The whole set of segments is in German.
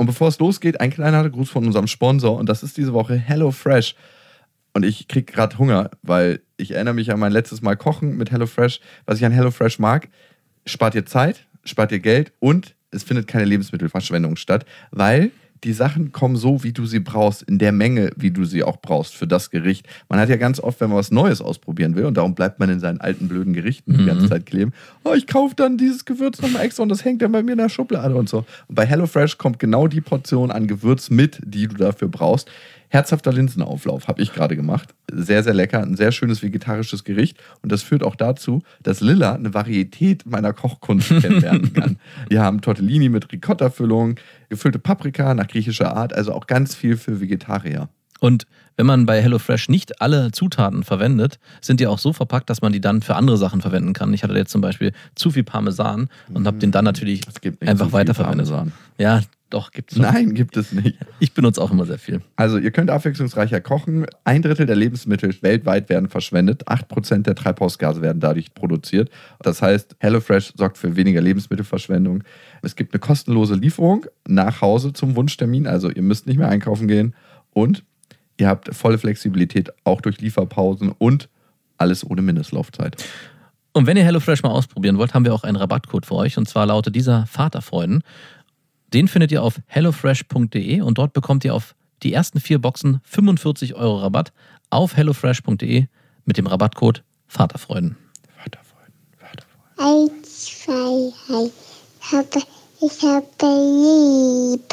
Und bevor es losgeht, ein kleiner Gruß von unserem Sponsor und das ist diese Woche HelloFresh. Und ich kriege gerade Hunger, weil ich erinnere mich an mein letztes Mal Kochen mit HelloFresh. Was ich an HelloFresh mag, spart ihr Zeit, spart ihr Geld und es findet keine Lebensmittelverschwendung statt, weil die Sachen kommen so, wie du sie brauchst, in der Menge, wie du sie auch brauchst für das Gericht. Man hat ja ganz oft, wenn man was Neues ausprobieren will und darum bleibt man in seinen alten blöden Gerichten die ganze Zeit kleben. Oh, ich kaufe dann dieses Gewürz nochmal extra und das hängt dann bei mir in der Schublade und so. Und bei HelloFresh kommt genau die Portion an Gewürz mit, die du dafür brauchst. Herzhafter Linsenauflauf habe ich gerade gemacht. Sehr, sehr lecker. Ein sehr schönes vegetarisches Gericht. Und das führt auch dazu, dass Lilla eine Varietät meiner Kochkunst kennenlernen kann. Wir haben Tortellini mit Ricotta-Füllung, gefüllte Paprika nach griechischer Art. Also auch ganz viel für Vegetarier. Und wenn man bei HelloFresh nicht alle Zutaten verwendet, sind die auch so verpackt, dass man die dann für andere Sachen verwenden kann. Ich hatte jetzt zum Beispiel zu viel Parmesan und habe den dann natürlich einfach weiterverwendet. Ja, doch, gibt es. Nein, gibt es nicht. Ich benutze auch immer sehr viel. Also ihr könnt abwechslungsreicher kochen. 1/3 der Lebensmittel weltweit werden verschwendet. 8% der Treibhausgase werden dadurch produziert. Das heißt, HelloFresh sorgt für weniger Lebensmittelverschwendung. Es gibt eine kostenlose Lieferung nach Hause zum Wunschtermin. Also ihr müsst nicht mehr einkaufen gehen. Und ihr habt volle Flexibilität auch durch Lieferpausen und alles ohne Mindestlaufzeit. Und wenn ihr HelloFresh mal ausprobieren wollt, haben wir auch einen Rabattcode für euch. Und zwar lautet dieser Vaterfreuden. Den findet ihr auf hellofresh.de und dort bekommt ihr auf die ersten 4 Boxen 45 € Rabatt auf hellofresh.de mit dem Rabattcode Vaterfreuden. Vaterfreuden. 1, 2, 3. Ich habe lieb.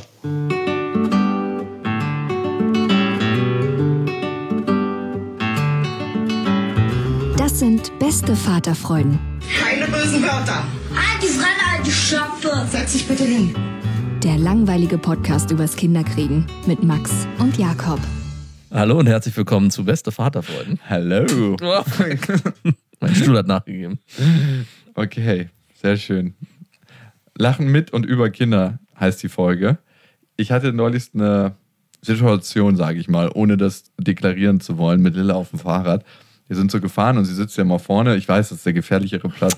Das sind beste Vaterfreuden. Keine bösen Wörter. Alte Fremde, alte Schöpfe. Setz dich bitte hin. Der langweilige Podcast übers Kinderkriegen mit Max und Jakob. Hallo und herzlich willkommen zu Beste Vaterfreuden. Hallo. Mein Stuhl hat nachgegeben. Okay, sehr schön. Lachen mit und über Kinder heißt die Folge. Ich hatte neulich eine Situation, sage ich mal, ohne das deklarieren zu wollen, mit Lilla auf dem Fahrrad. Wir sind so gefahren und sie sitzt ja mal vorne. Ich weiß, das ist der gefährlichere Platz.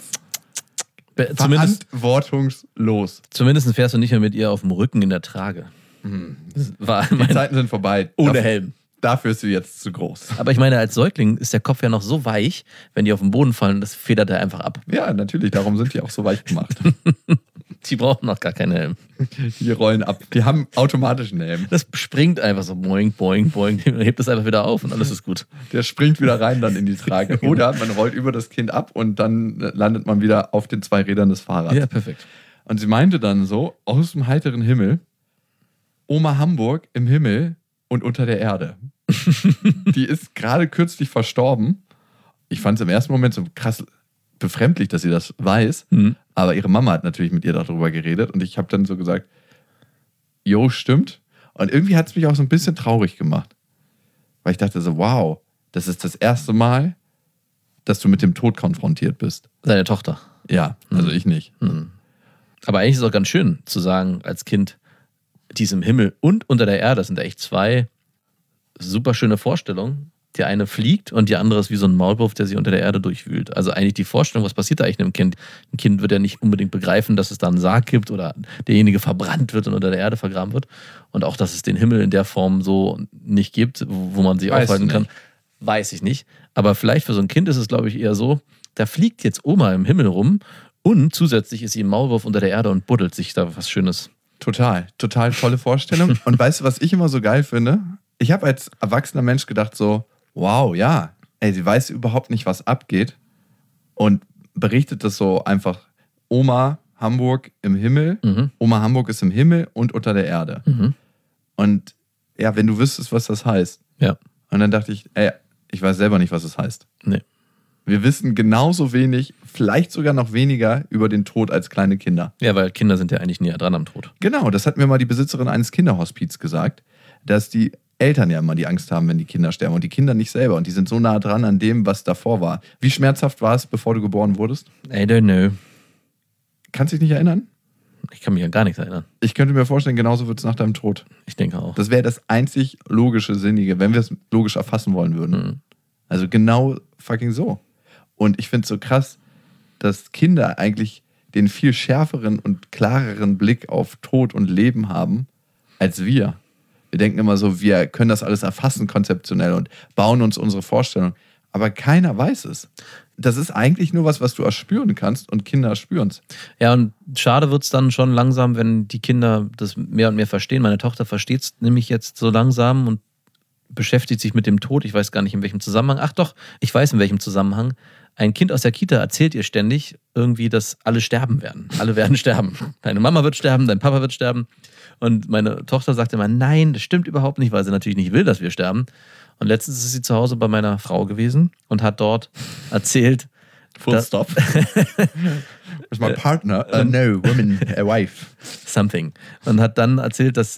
Verantwortungslos. Zumindest fährst du nicht mehr mit ihr auf dem Rücken in der Trage. Die Zeiten sind vorbei. Ohne Helm. Dafür ist sie jetzt zu groß. Aber ich meine, als Säugling ist der Kopf ja noch so weich, wenn die auf den Boden fallen, das federt er einfach ab. Ja, natürlich. Darum sind die auch so weich gemacht. Die brauchen noch gar keinen Helm. Die rollen ab. Die haben automatischen Helm. Das springt einfach so boing, boing, boing. Hebt es einfach wieder auf und alles ist gut. Der springt wieder rein dann in die Trage. Oder man rollt über das Kind ab und dann landet man wieder auf den 2 Rädern des Fahrrads. Ja, perfekt. Und sie meinte dann so, aus dem heiteren Himmel, Oma Hamburg im Himmel und unter der Erde. Die ist gerade kürzlich verstorben. Ich fand es im ersten Moment so krass befremdlich, dass sie das weiß. Aber ihre Mama hat natürlich mit ihr darüber geredet. Und ich habe dann so gesagt, jo, stimmt. Und irgendwie hat es mich auch so ein bisschen traurig gemacht. Weil ich dachte so, wow, das ist das erste Mal, dass du mit dem Tod konfrontiert bist. Seine Tochter. Ja, also ich nicht. Aber eigentlich ist es auch ganz schön zu sagen, als Kind, die ist im Himmel und unter der Erde. Das sind echt 2 super schöne Vorstellungen. Die eine fliegt und die andere ist wie so ein Maulwurf, der sich unter der Erde durchwühlt. Also eigentlich die Vorstellung, was passiert da eigentlich einem Kind? Ein Kind wird ja nicht unbedingt begreifen, dass es da einen Sarg gibt oder derjenige verbrannt wird und unter der Erde vergraben wird. Und auch, dass es den Himmel in der Form so nicht gibt, wo man sich aufhalten kann, weiß ich nicht. Aber vielleicht für so ein Kind ist es, glaube ich, eher so, da fliegt jetzt Oma im Himmel rum und zusätzlich ist sie ein Maulwurf unter der Erde und buddelt sich da was Schönes. Total tolle Vorstellung. Und weißt du, was ich immer so geil finde? Ich habe als erwachsener Mensch gedacht so, wow, ja, ey, sie weiß überhaupt nicht, was abgeht und berichtet das so einfach, Oma Hamburg im Himmel, Oma Hamburg ist im Himmel und unter der Erde. Und ja, wenn du wüsstest, was das heißt. Ja. Und dann dachte ich, ey, ich weiß selber nicht, was es heißt. Nee. Wir wissen genauso wenig, vielleicht sogar noch weniger über den Tod als kleine Kinder. Ja, weil Kinder sind ja eigentlich näher dran am Tod. Genau, das hat mir mal die Besitzerin eines Kinderhospiz gesagt, dass die Eltern ja immer die Angst haben, wenn die Kinder sterben und die Kinder nicht selber. Und die sind so nah dran an dem, was davor war. Wie schmerzhaft war es, bevor du geboren wurdest? I don't know. Kannst du dich nicht erinnern? Ich kann mich an gar nichts erinnern. Ich könnte mir vorstellen, genauso wird es nach deinem Tod. Ich denke auch. Das wäre das einzig logische, Sinnige, wenn wir es logisch erfassen wollen würden. Also genau fucking so. Und ich finde es so krass, dass Kinder eigentlich den viel schärferen und klareren Blick auf Tod und Leben haben als wir. Wir denken immer so, wir können das alles erfassen konzeptionell und bauen uns unsere Vorstellung. Aber keiner weiß es. Das ist eigentlich nur was du erspüren kannst und Kinder spüren es. Ja, und schade wird es dann schon langsam, wenn die Kinder das mehr und mehr verstehen. Meine Tochter versteht es nämlich jetzt so langsam und beschäftigt sich mit dem Tod. Ich weiß gar nicht, in welchem Zusammenhang. Ach doch, ich weiß, in welchem Zusammenhang. Ein Kind aus der Kita erzählt ihr ständig irgendwie, dass alle sterben werden. Alle werden sterben. Deine Mama wird sterben, dein Papa wird sterben. Und meine Tochter sagt immer, nein, das stimmt überhaupt nicht, weil sie natürlich nicht will, dass wir sterben. Und letztens ist sie zu Hause bei meiner Frau gewesen und hat dort erzählt, Full stop. That's my partner. No, woman, a wife. Something. Und hat dann erzählt, dass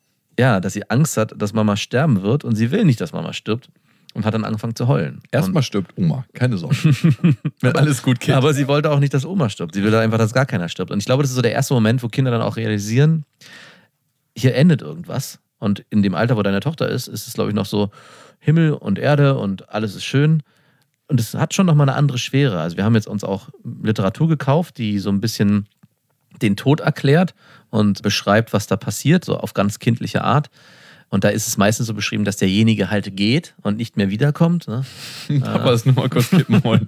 sie Angst hat, dass Mama sterben wird und sie will nicht, dass Mama stirbt. Und hat dann angefangen zu heulen. Erstmal stirbt Oma, keine Sorge. Wenn alles gut geht. Aber sie wollte auch nicht, dass Oma stirbt. Sie will einfach, dass gar keiner stirbt. Und ich glaube, das ist so der erste Moment, wo Kinder dann auch realisieren, hier endet irgendwas. Und in dem Alter, wo deine Tochter ist es, glaube ich, noch so Himmel und Erde und alles ist schön. Und es hat schon nochmal eine andere Schwere. Also wir haben jetzt uns auch Literatur gekauft, die so ein bisschen den Tod erklärt und beschreibt, was da passiert, so auf ganz kindliche Art. Und da ist es meistens so beschrieben, dass derjenige halt geht und nicht mehr wiederkommt. Ne? Papa ist nur mal kurz kippen wollen.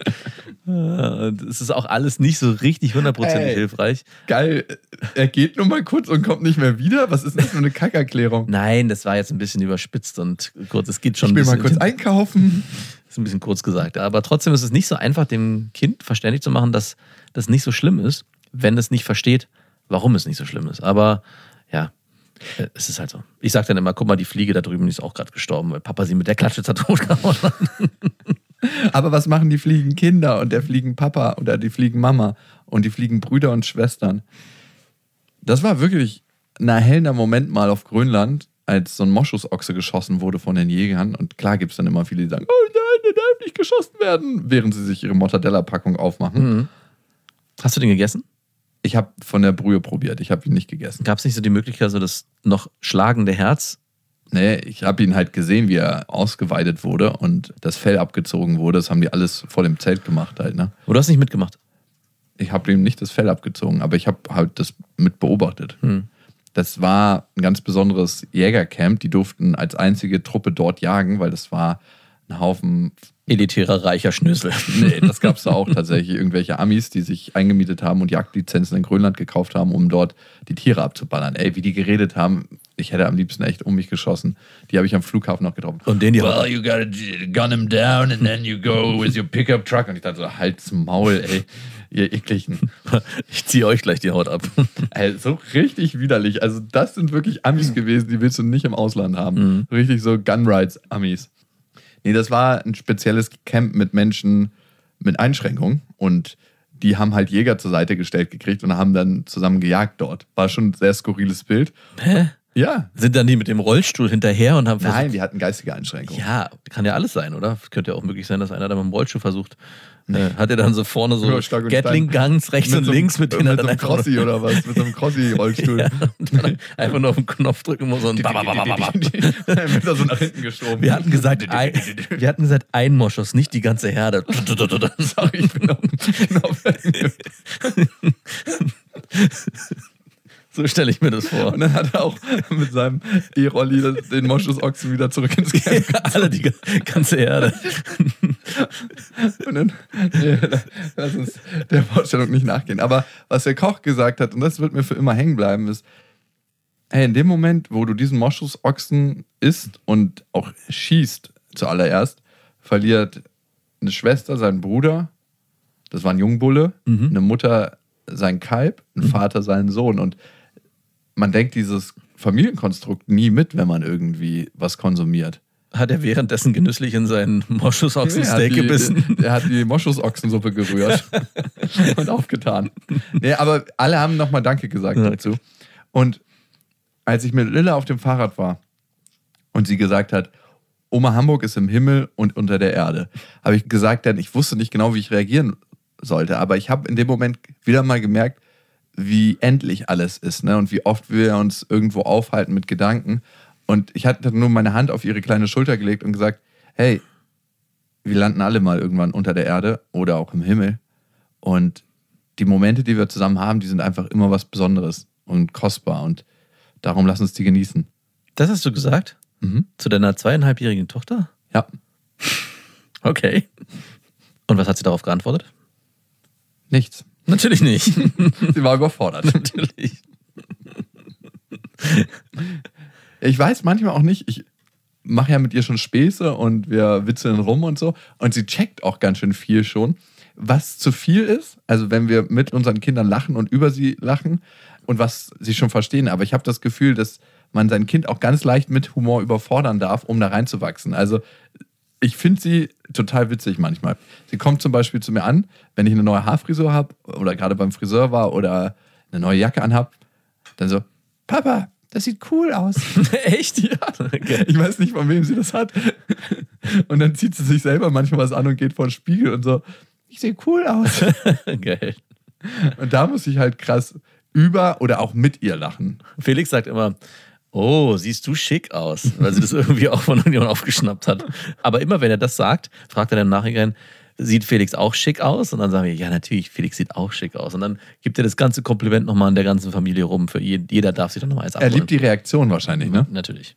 Und es ist auch alles nicht so richtig 100% hilfreich. Geil, er geht nur mal kurz und kommt nicht mehr wieder? Was ist das für eine Kackerklärung? Nein, das war jetzt ein bisschen überspitzt und kurz. Es geht schon ich will ein mal kurz einkaufen. Das ist ein bisschen kurz gesagt. Aber trotzdem ist es nicht so einfach, dem Kind verständlich zu machen, dass das nicht so schlimm ist, wenn es nicht versteht, warum es nicht so schlimm ist. Aber ja, es ist halt so. Ich sag dann immer, guck mal, die Fliege da drüben, die ist auch gerade gestorben, weil Papa sie mit der Klatsche totgehauen hat. Aber was machen die Fliegenkinder und der Fliegenpapa oder die Fliegenmama und die Fliegenbrüder und Schwestern? Das war wirklich ein erhellender Moment mal auf Grönland, als so ein Moschusochse geschossen wurde von den Jägern. Und klar gibt es dann immer viele, die sagen, oh nein, der darf nicht geschossen werden, während sie sich ihre Mortadella-Packung aufmachen. Mhm. Hast du den gegessen? Ich habe von der Brühe probiert, ich habe ihn nicht gegessen. Gab es nicht so die Möglichkeit, so das noch schlagende Herz? Nee, ich habe ihn halt gesehen, wie er ausgeweidet wurde und das Fell abgezogen wurde. Das haben die alles vor dem Zelt gemacht halt, ne? Oder hast du nicht mitgemacht? Ich habe ihm nicht das Fell abgezogen, aber ich habe halt das mit beobachtet. Das war ein ganz besonderes Jägercamp. Die durften als einzige Truppe dort jagen, weil das war ein Haufen elitärer, reicher Schnösel. Nee, das gab es da auch tatsächlich. Irgendwelche Amis, die sich eingemietet haben und Jagdlizenzen in Grönland gekauft haben, um dort die Tiere abzuballern. Ey, wie die geredet haben, ich hätte am liebsten echt um mich geschossen. Die habe ich am Flughafen noch getroffen. Und den die well, you gotta gun him down and then you go with your pickup truck. Und ich dachte so, halt's Maul, ey, ihr Ekligen. Ich ziehe euch gleich die Haut ab. Ey, so richtig widerlich. Also das sind wirklich Amis gewesen, die willst du nicht im Ausland haben. Richtig so Gunrights-Amis. Nee, das war ein spezielles Camp mit Menschen mit Einschränkungen und die haben halt Jäger zur Seite gestellt gekriegt und haben dann zusammen gejagt dort. War schon ein sehr skurriles Bild. Hä? Ja. Sind dann die mit dem Rollstuhl hinterher und haben Nein, die hatten geistige Einschränkungen. Ja, kann ja alles sein, oder? Könnte ja auch möglich sein, dass einer da mit dem Rollstuhl versucht. Hat er dann so vorne so Gatling-Guns rechts und links, mit denen er dann mit so einem Crossi oder was? Mit so einem Crossi-Rollstuhl. Ja, und dann einfach nur auf den Knopf drücken muss und Dann wird er so nach hinten geschoben. Wir hatten gesagt, ein Moschus, nicht die ganze Herde. Sorry, ich bin auf den Knopf. So stelle ich mir das vor. Und dann hat er auch mit seinem E-Rolli den Moschusochsen wieder zurück ins Camp. Ja, alle die ganze Herde. Und dann, lass uns der Vorstellung nicht nachgehen. Aber was der Koch gesagt hat, und das wird mir für immer hängen bleiben, ist, hey, in dem Moment, wo du diesen Moschusochsen isst und auch schießt zuallererst, verliert eine Schwester seinen Bruder, das war ein Jungbulle, eine Mutter sein Kalb, ein Vater seinen Sohn. Und man denkt dieses Familienkonstrukt nie mit, wenn man irgendwie was konsumiert. Hat er währenddessen genüsslich in seinen Moschusochsensteak gebissen? Er hat die Moschusochsensuppe gerührt und aufgetan. Nee, aber alle haben nochmal Danke gesagt dazu. Und als ich mit Lilla auf dem Fahrrad war und sie gesagt hat, Oma Hamburg ist im Himmel und unter der Erde, habe ich gesagt, denn ich wusste nicht genau, wie ich reagieren sollte. Aber ich habe in dem Moment wieder mal gemerkt, wie endlich alles ist, ne? Und wie oft wir uns irgendwo aufhalten mit Gedanken. Und ich hatte nur meine Hand auf ihre kleine Schulter gelegt und gesagt, hey, wir landen alle mal irgendwann unter der Erde oder auch im Himmel. Und die Momente, die wir zusammen haben, die sind einfach immer was Besonderes und kostbar. Und Darum lass uns die genießen. Das hast du gesagt? Mhm. Zu deiner 2,5-jährigen Tochter? Ja. Okay. Und was hat sie darauf geantwortet? Nichts. Natürlich nicht. Sie war überfordert. Natürlich. Ich weiß manchmal auch nicht, ich mache ja mit ihr schon Späße und wir witzeln rum und so. Und sie checkt auch ganz schön viel schon. Was zu viel ist, also wenn wir mit unseren Kindern lachen und über sie lachen und was sie schon verstehen. Aber ich habe das Gefühl, dass man sein Kind auch ganz leicht mit Humor überfordern darf, um da reinzuwachsen. Also ich finde sie total witzig manchmal. Sie kommt zum Beispiel zu mir an, wenn ich eine neue Haarfrisur habe oder gerade beim Friseur war oder eine neue Jacke anhab, dann so, Papa, das sieht cool aus. Echt? Ja. Okay. Ich weiß nicht, von wem sie das hat. Und dann zieht sie sich selber manchmal was an und geht vor den Spiegel und so, ich sehe cool aus. Geil. Und da muss ich halt krass über oder auch mit ihr lachen. Felix sagt immer, oh, siehst du schick aus, weil sie das irgendwie auch von Union aufgeschnappt hat. Aber immer wenn er das sagt, fragt er dann im Nachhinein, sieht Felix auch schick aus? Und dann sagen wir, ja natürlich, Felix sieht auch schick aus. Und dann gibt er das ganze Kompliment nochmal in der ganzen Familie rum. Für jeder darf sich dann nochmal eins abholen. Er liebt die Reaktion wahrscheinlich, ne? Natürlich.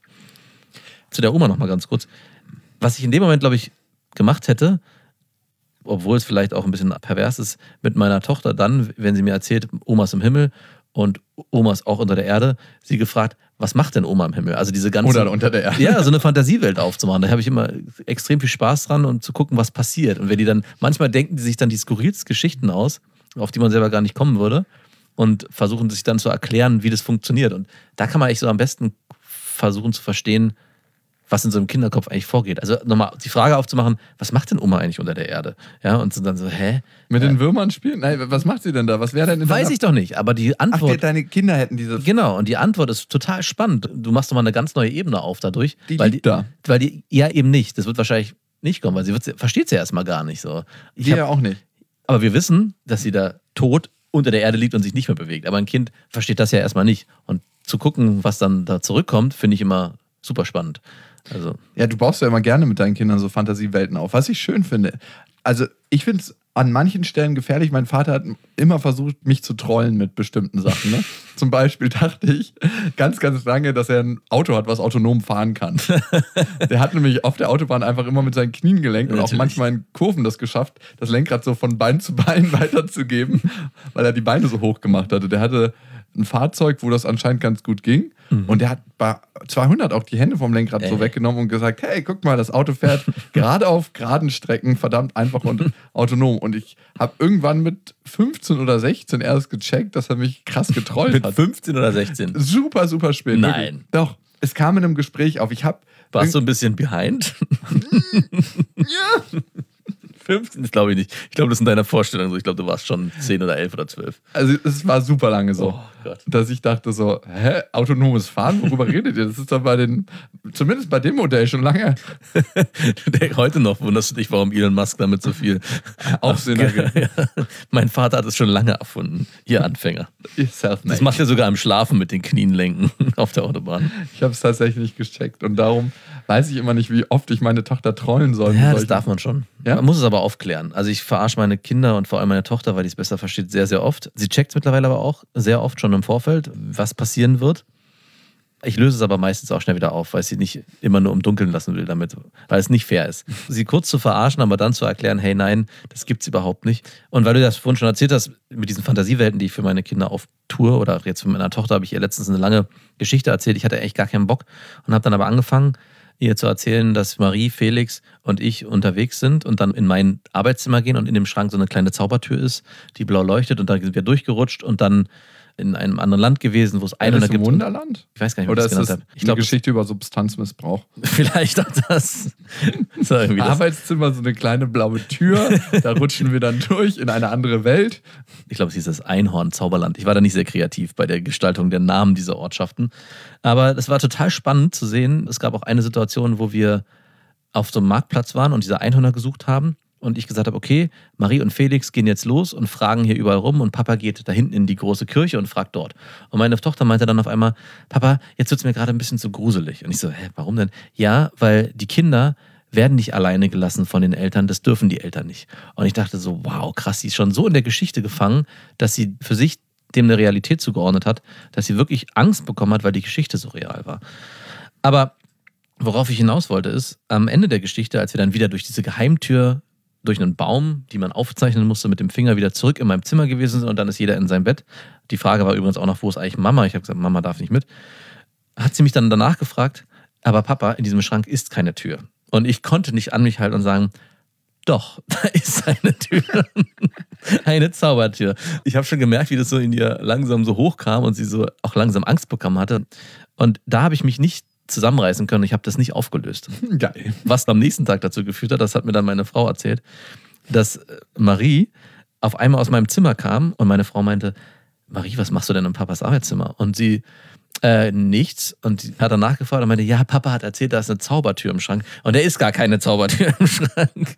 Zu der Oma nochmal ganz kurz. Was ich in dem Moment, glaube ich, gemacht hätte, obwohl es vielleicht auch ein bisschen pervers ist, mit meiner Tochter dann, wenn sie mir erzählt, Oma ist im Himmel und Oma ist auch unter der Erde, sie gefragt, was macht denn Oma im Himmel? Also diese ganze... Oder unter der Erde. Ja, so eine Fantasiewelt aufzumachen. Da habe ich immer extrem viel Spaß dran und zu gucken, was passiert. Und wenn die dann, manchmal denken die sich dann die skurrilsten Geschichten aus, auf die man selber gar nicht kommen würde und versuchen sich dann zu erklären, wie das funktioniert. Und da kann man eigentlich so am besten versuchen zu verstehen, was in so einem Kinderkopf eigentlich vorgeht. Also nochmal die Frage aufzumachen, was macht denn Oma eigentlich unter der Erde? Ja, und dann so, hä? Mit den Würmern spielen? Nein, was macht sie denn da? Was wäre denn in Weiß ich doch nicht, aber die Antwort... Ach, deine Kinder hätten diese... Genau, und die Antwort ist total spannend. Du machst doch mal eine ganz neue Ebene auf dadurch. Die weil liegt da. Weil die, ja eben nicht. Das wird wahrscheinlich nicht kommen, weil versteht sie erstmal gar nicht so. Die ja auch nicht. Aber wir wissen, dass sie da tot unter der Erde liegt und sich nicht mehr bewegt. Aber ein Kind versteht das ja erstmal nicht. Und zu gucken, was dann da zurückkommt, finde ich immer super spannend. Also. Ja, du baust ja immer gerne mit deinen Kindern so Fantasiewelten auf, was ich schön finde. Also ich finde es an manchen Stellen gefährlich. Mein Vater hat immer versucht, mich zu trollen mit bestimmten Sachen. Ne? Zum Beispiel dachte ich ganz, ganz lange, dass er ein Auto hat, was autonom fahren kann. Der hat nämlich auf der Autobahn einfach immer mit seinen Knien gelenkt und auch manchmal in Kurven das geschafft, das Lenkrad so von Bein zu Bein weiterzugeben, weil er die Beine so hoch gemacht hatte. Der hatte ein Fahrzeug, wo das anscheinend ganz gut ging. Und der hat bei 200 auch die Hände vom Lenkrad so weggenommen und gesagt, hey, guck mal, das Auto fährt gerade auf geraden Strecken verdammt einfach und autonom. Und ich habe irgendwann mit 15 oder 16 erst gecheckt, dass er mich krass getrollt Mit hat. 15 oder 16? Super, super spät. Nein. Wirklich. Doch, es kam in einem Gespräch auf. Warst du ein bisschen behind? Ja. 15? Das glaube ich nicht. Ich glaube, das ist in deiner Vorstellung so. Ich glaube, du warst schon 10 oder 11 oder 12. Also es war super lange so, Oh Gott. dass ich dachte so, hä, autonomes Fahren, worüber redet ihr? Das ist doch zumindest bei dem Modell schon lange Du denkst heute noch, wunderst du dich, warum Elon Musk damit so viel Aufsehen ergibt. Ja. Mein Vater hat es schon lange erfunden, ihr Anfänger. Self-made. Das macht er sogar im Schlafen mit den Knien lenken auf der Autobahn. Ich habe es tatsächlich nicht gecheckt und darum weiß ich immer nicht, wie oft ich meine Tochter trollen soll. Ja, das darf man schon. Ja? Man muss es aber aufklären. Also ich verarsche meine Kinder und vor allem meine Tochter, weil die es besser versteht, sehr, sehr oft. Sie checkt es mittlerweile aber auch sehr oft schon im Vorfeld, was passieren wird. Ich löse es aber meistens auch schnell wieder auf, weil ich sie nicht immer nur im Dunkeln lassen will damit, weil es nicht fair ist. Sie kurz zu verarschen, aber dann zu erklären, hey nein, das gibt's überhaupt nicht. Und weil du das vorhin schon erzählt hast, mit diesen Fantasiewelten, die ich für meine Kinder auf Tour oder jetzt für meine Tochter habe ich ihr letztens eine lange Geschichte erzählt. Ich hatte echt gar keinen Bock und habe dann aber angefangen, ihr zu erzählen, dass Marie, Felix und ich unterwegs sind und dann in mein Arbeitszimmer gehen und in dem Schrank so eine kleine Zaubertür ist, die blau leuchtet und dann sind wir durchgerutscht und dann in einem anderen Land gewesen, wo es Einhörner gibt. Ist im Wunderland? Ich weiß gar nicht, Oder wie ich ist das das genannt habe. Ich eine glaube, Geschichte über Substanzmissbrauch? vielleicht auch das. So irgendwie das. Arbeitszimmer, so eine kleine blaue Tür, da rutschen wir dann durch in eine andere Welt. Ich glaube, es hieß das Einhorn-Zauberland. Ich war da nicht sehr kreativ bei der Gestaltung der Namen dieser Ortschaften. Aber es war total spannend zu sehen. Es gab auch eine Situation, wo wir auf so einem Marktplatz waren und diese Einhörner gesucht haben. Und ich gesagt habe, okay, Marie und Felix gehen jetzt los und fragen hier überall rum und Papa geht da hinten in die große Kirche und fragt dort. Und meine Tochter meinte dann auf einmal, Papa, jetzt wird es mir gerade ein bisschen zu gruselig. Und ich so, hä, warum denn? Ja, weil die Kinder werden nicht alleine gelassen von den Eltern, das dürfen die Eltern nicht. Und ich dachte so, wow, krass, sie ist schon so in der Geschichte gefangen, dass sie für sich dem eine Realität zugeordnet hat, dass sie wirklich Angst bekommen hat, weil die Geschichte so real war. Aber worauf ich hinaus wollte ist, am Ende der Geschichte, als wir dann wieder durch diese Geheimtür, durch einen Baum, die man aufzeichnen musste, mit dem Finger wieder zurück in meinem Zimmer gewesen sind und dann ist jeder in seinem Bett. Die Frage war übrigens auch noch, wo ist eigentlich Mama? Ich habe gesagt, Mama darf nicht mit. Hat sie mich dann danach gefragt, aber Papa, in diesem Schrank ist keine Tür. Und ich konnte nicht an mich halten und sagen, doch, da ist eine Tür. Eine Zaubertür. Ich habe schon gemerkt, wie das so in ihr langsam so hochkam und sie so auch langsam Angst bekommen hatte. Und da habe ich mich nicht zusammenreißen können. Ich habe das nicht aufgelöst. Geil. Was am nächsten Tag dazu geführt hat, das hat mir dann meine Frau erzählt, dass Marie auf einmal aus meinem Zimmer kam und meine Frau meinte, Marie, was machst du denn in Papas Arbeitszimmer? Und sie, nichts. Und sie hat danach gefragt und meinte, ja, Papa hat erzählt, da ist eine Zaubertür im Schrank. Und da ist gar keine Zaubertür im Schrank.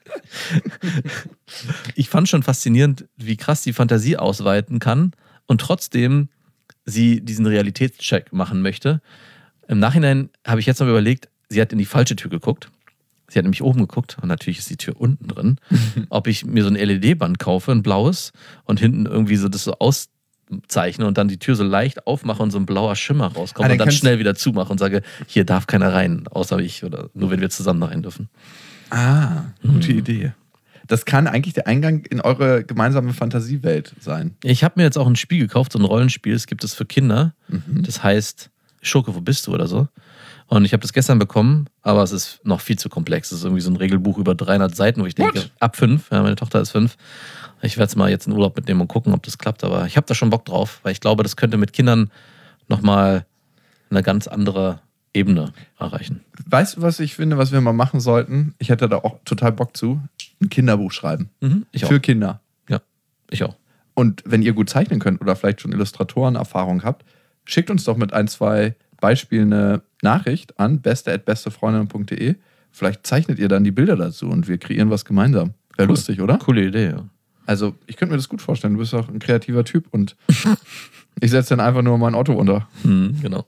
Ich fand schon faszinierend, wie krass die Fantasie ausweiten kann und trotzdem sie diesen Realitätscheck machen möchte. Im Nachhinein habe ich jetzt noch überlegt, sie hat in die falsche Tür geguckt. Sie hat nämlich oben geguckt und natürlich ist die Tür unten drin. Ob ich mir so ein LED-Band kaufe, ein blaues, und hinten irgendwie so das so auszeichne und dann die Tür so leicht aufmache und so ein blauer Schimmer rauskommt und dann schnell wieder zumache und sage, hier darf keiner rein, außer ich oder nur wenn wir zusammen da rein dürfen. Ah, gute Idee. Das kann eigentlich der Eingang in eure gemeinsame Fantasiewelt sein. Ich habe mir jetzt auch ein Spiel gekauft, so ein Rollenspiel, es gibt es für Kinder. Das heißt Schurke, wo bist du oder so. Und ich habe das gestern bekommen, aber es ist noch viel zu komplex. Es ist irgendwie so ein Regelbuch über 300 Seiten, wo ich denke, ab 5, ja, meine Tochter ist 5. Ich werde es mal jetzt in Urlaub mitnehmen und gucken, ob das klappt. Aber ich habe da schon Bock drauf, weil ich glaube, das könnte mit Kindern nochmal eine ganz andere Ebene erreichen. Weißt du, was ich finde, was wir mal machen sollten? Ich hätte da auch total Bock zu. Ein Kinderbuch schreiben. Ich auch. Für Kinder. Ja, ich auch. Und wenn ihr gut zeichnen könnt oder vielleicht schon Illustratorenerfahrung habt, schickt uns doch mit 1, 2 Beispielen eine Nachricht an beste@bestefreundinnen.de. Vielleicht zeichnet ihr dann die Bilder dazu und wir kreieren was gemeinsam. Wäre lustig, oder? Coole Idee, ja. Also, ich könnte mir das gut vorstellen. Du bist auch ein kreativer Typ und ich setze dann einfach nur mein Otto unter. Genau.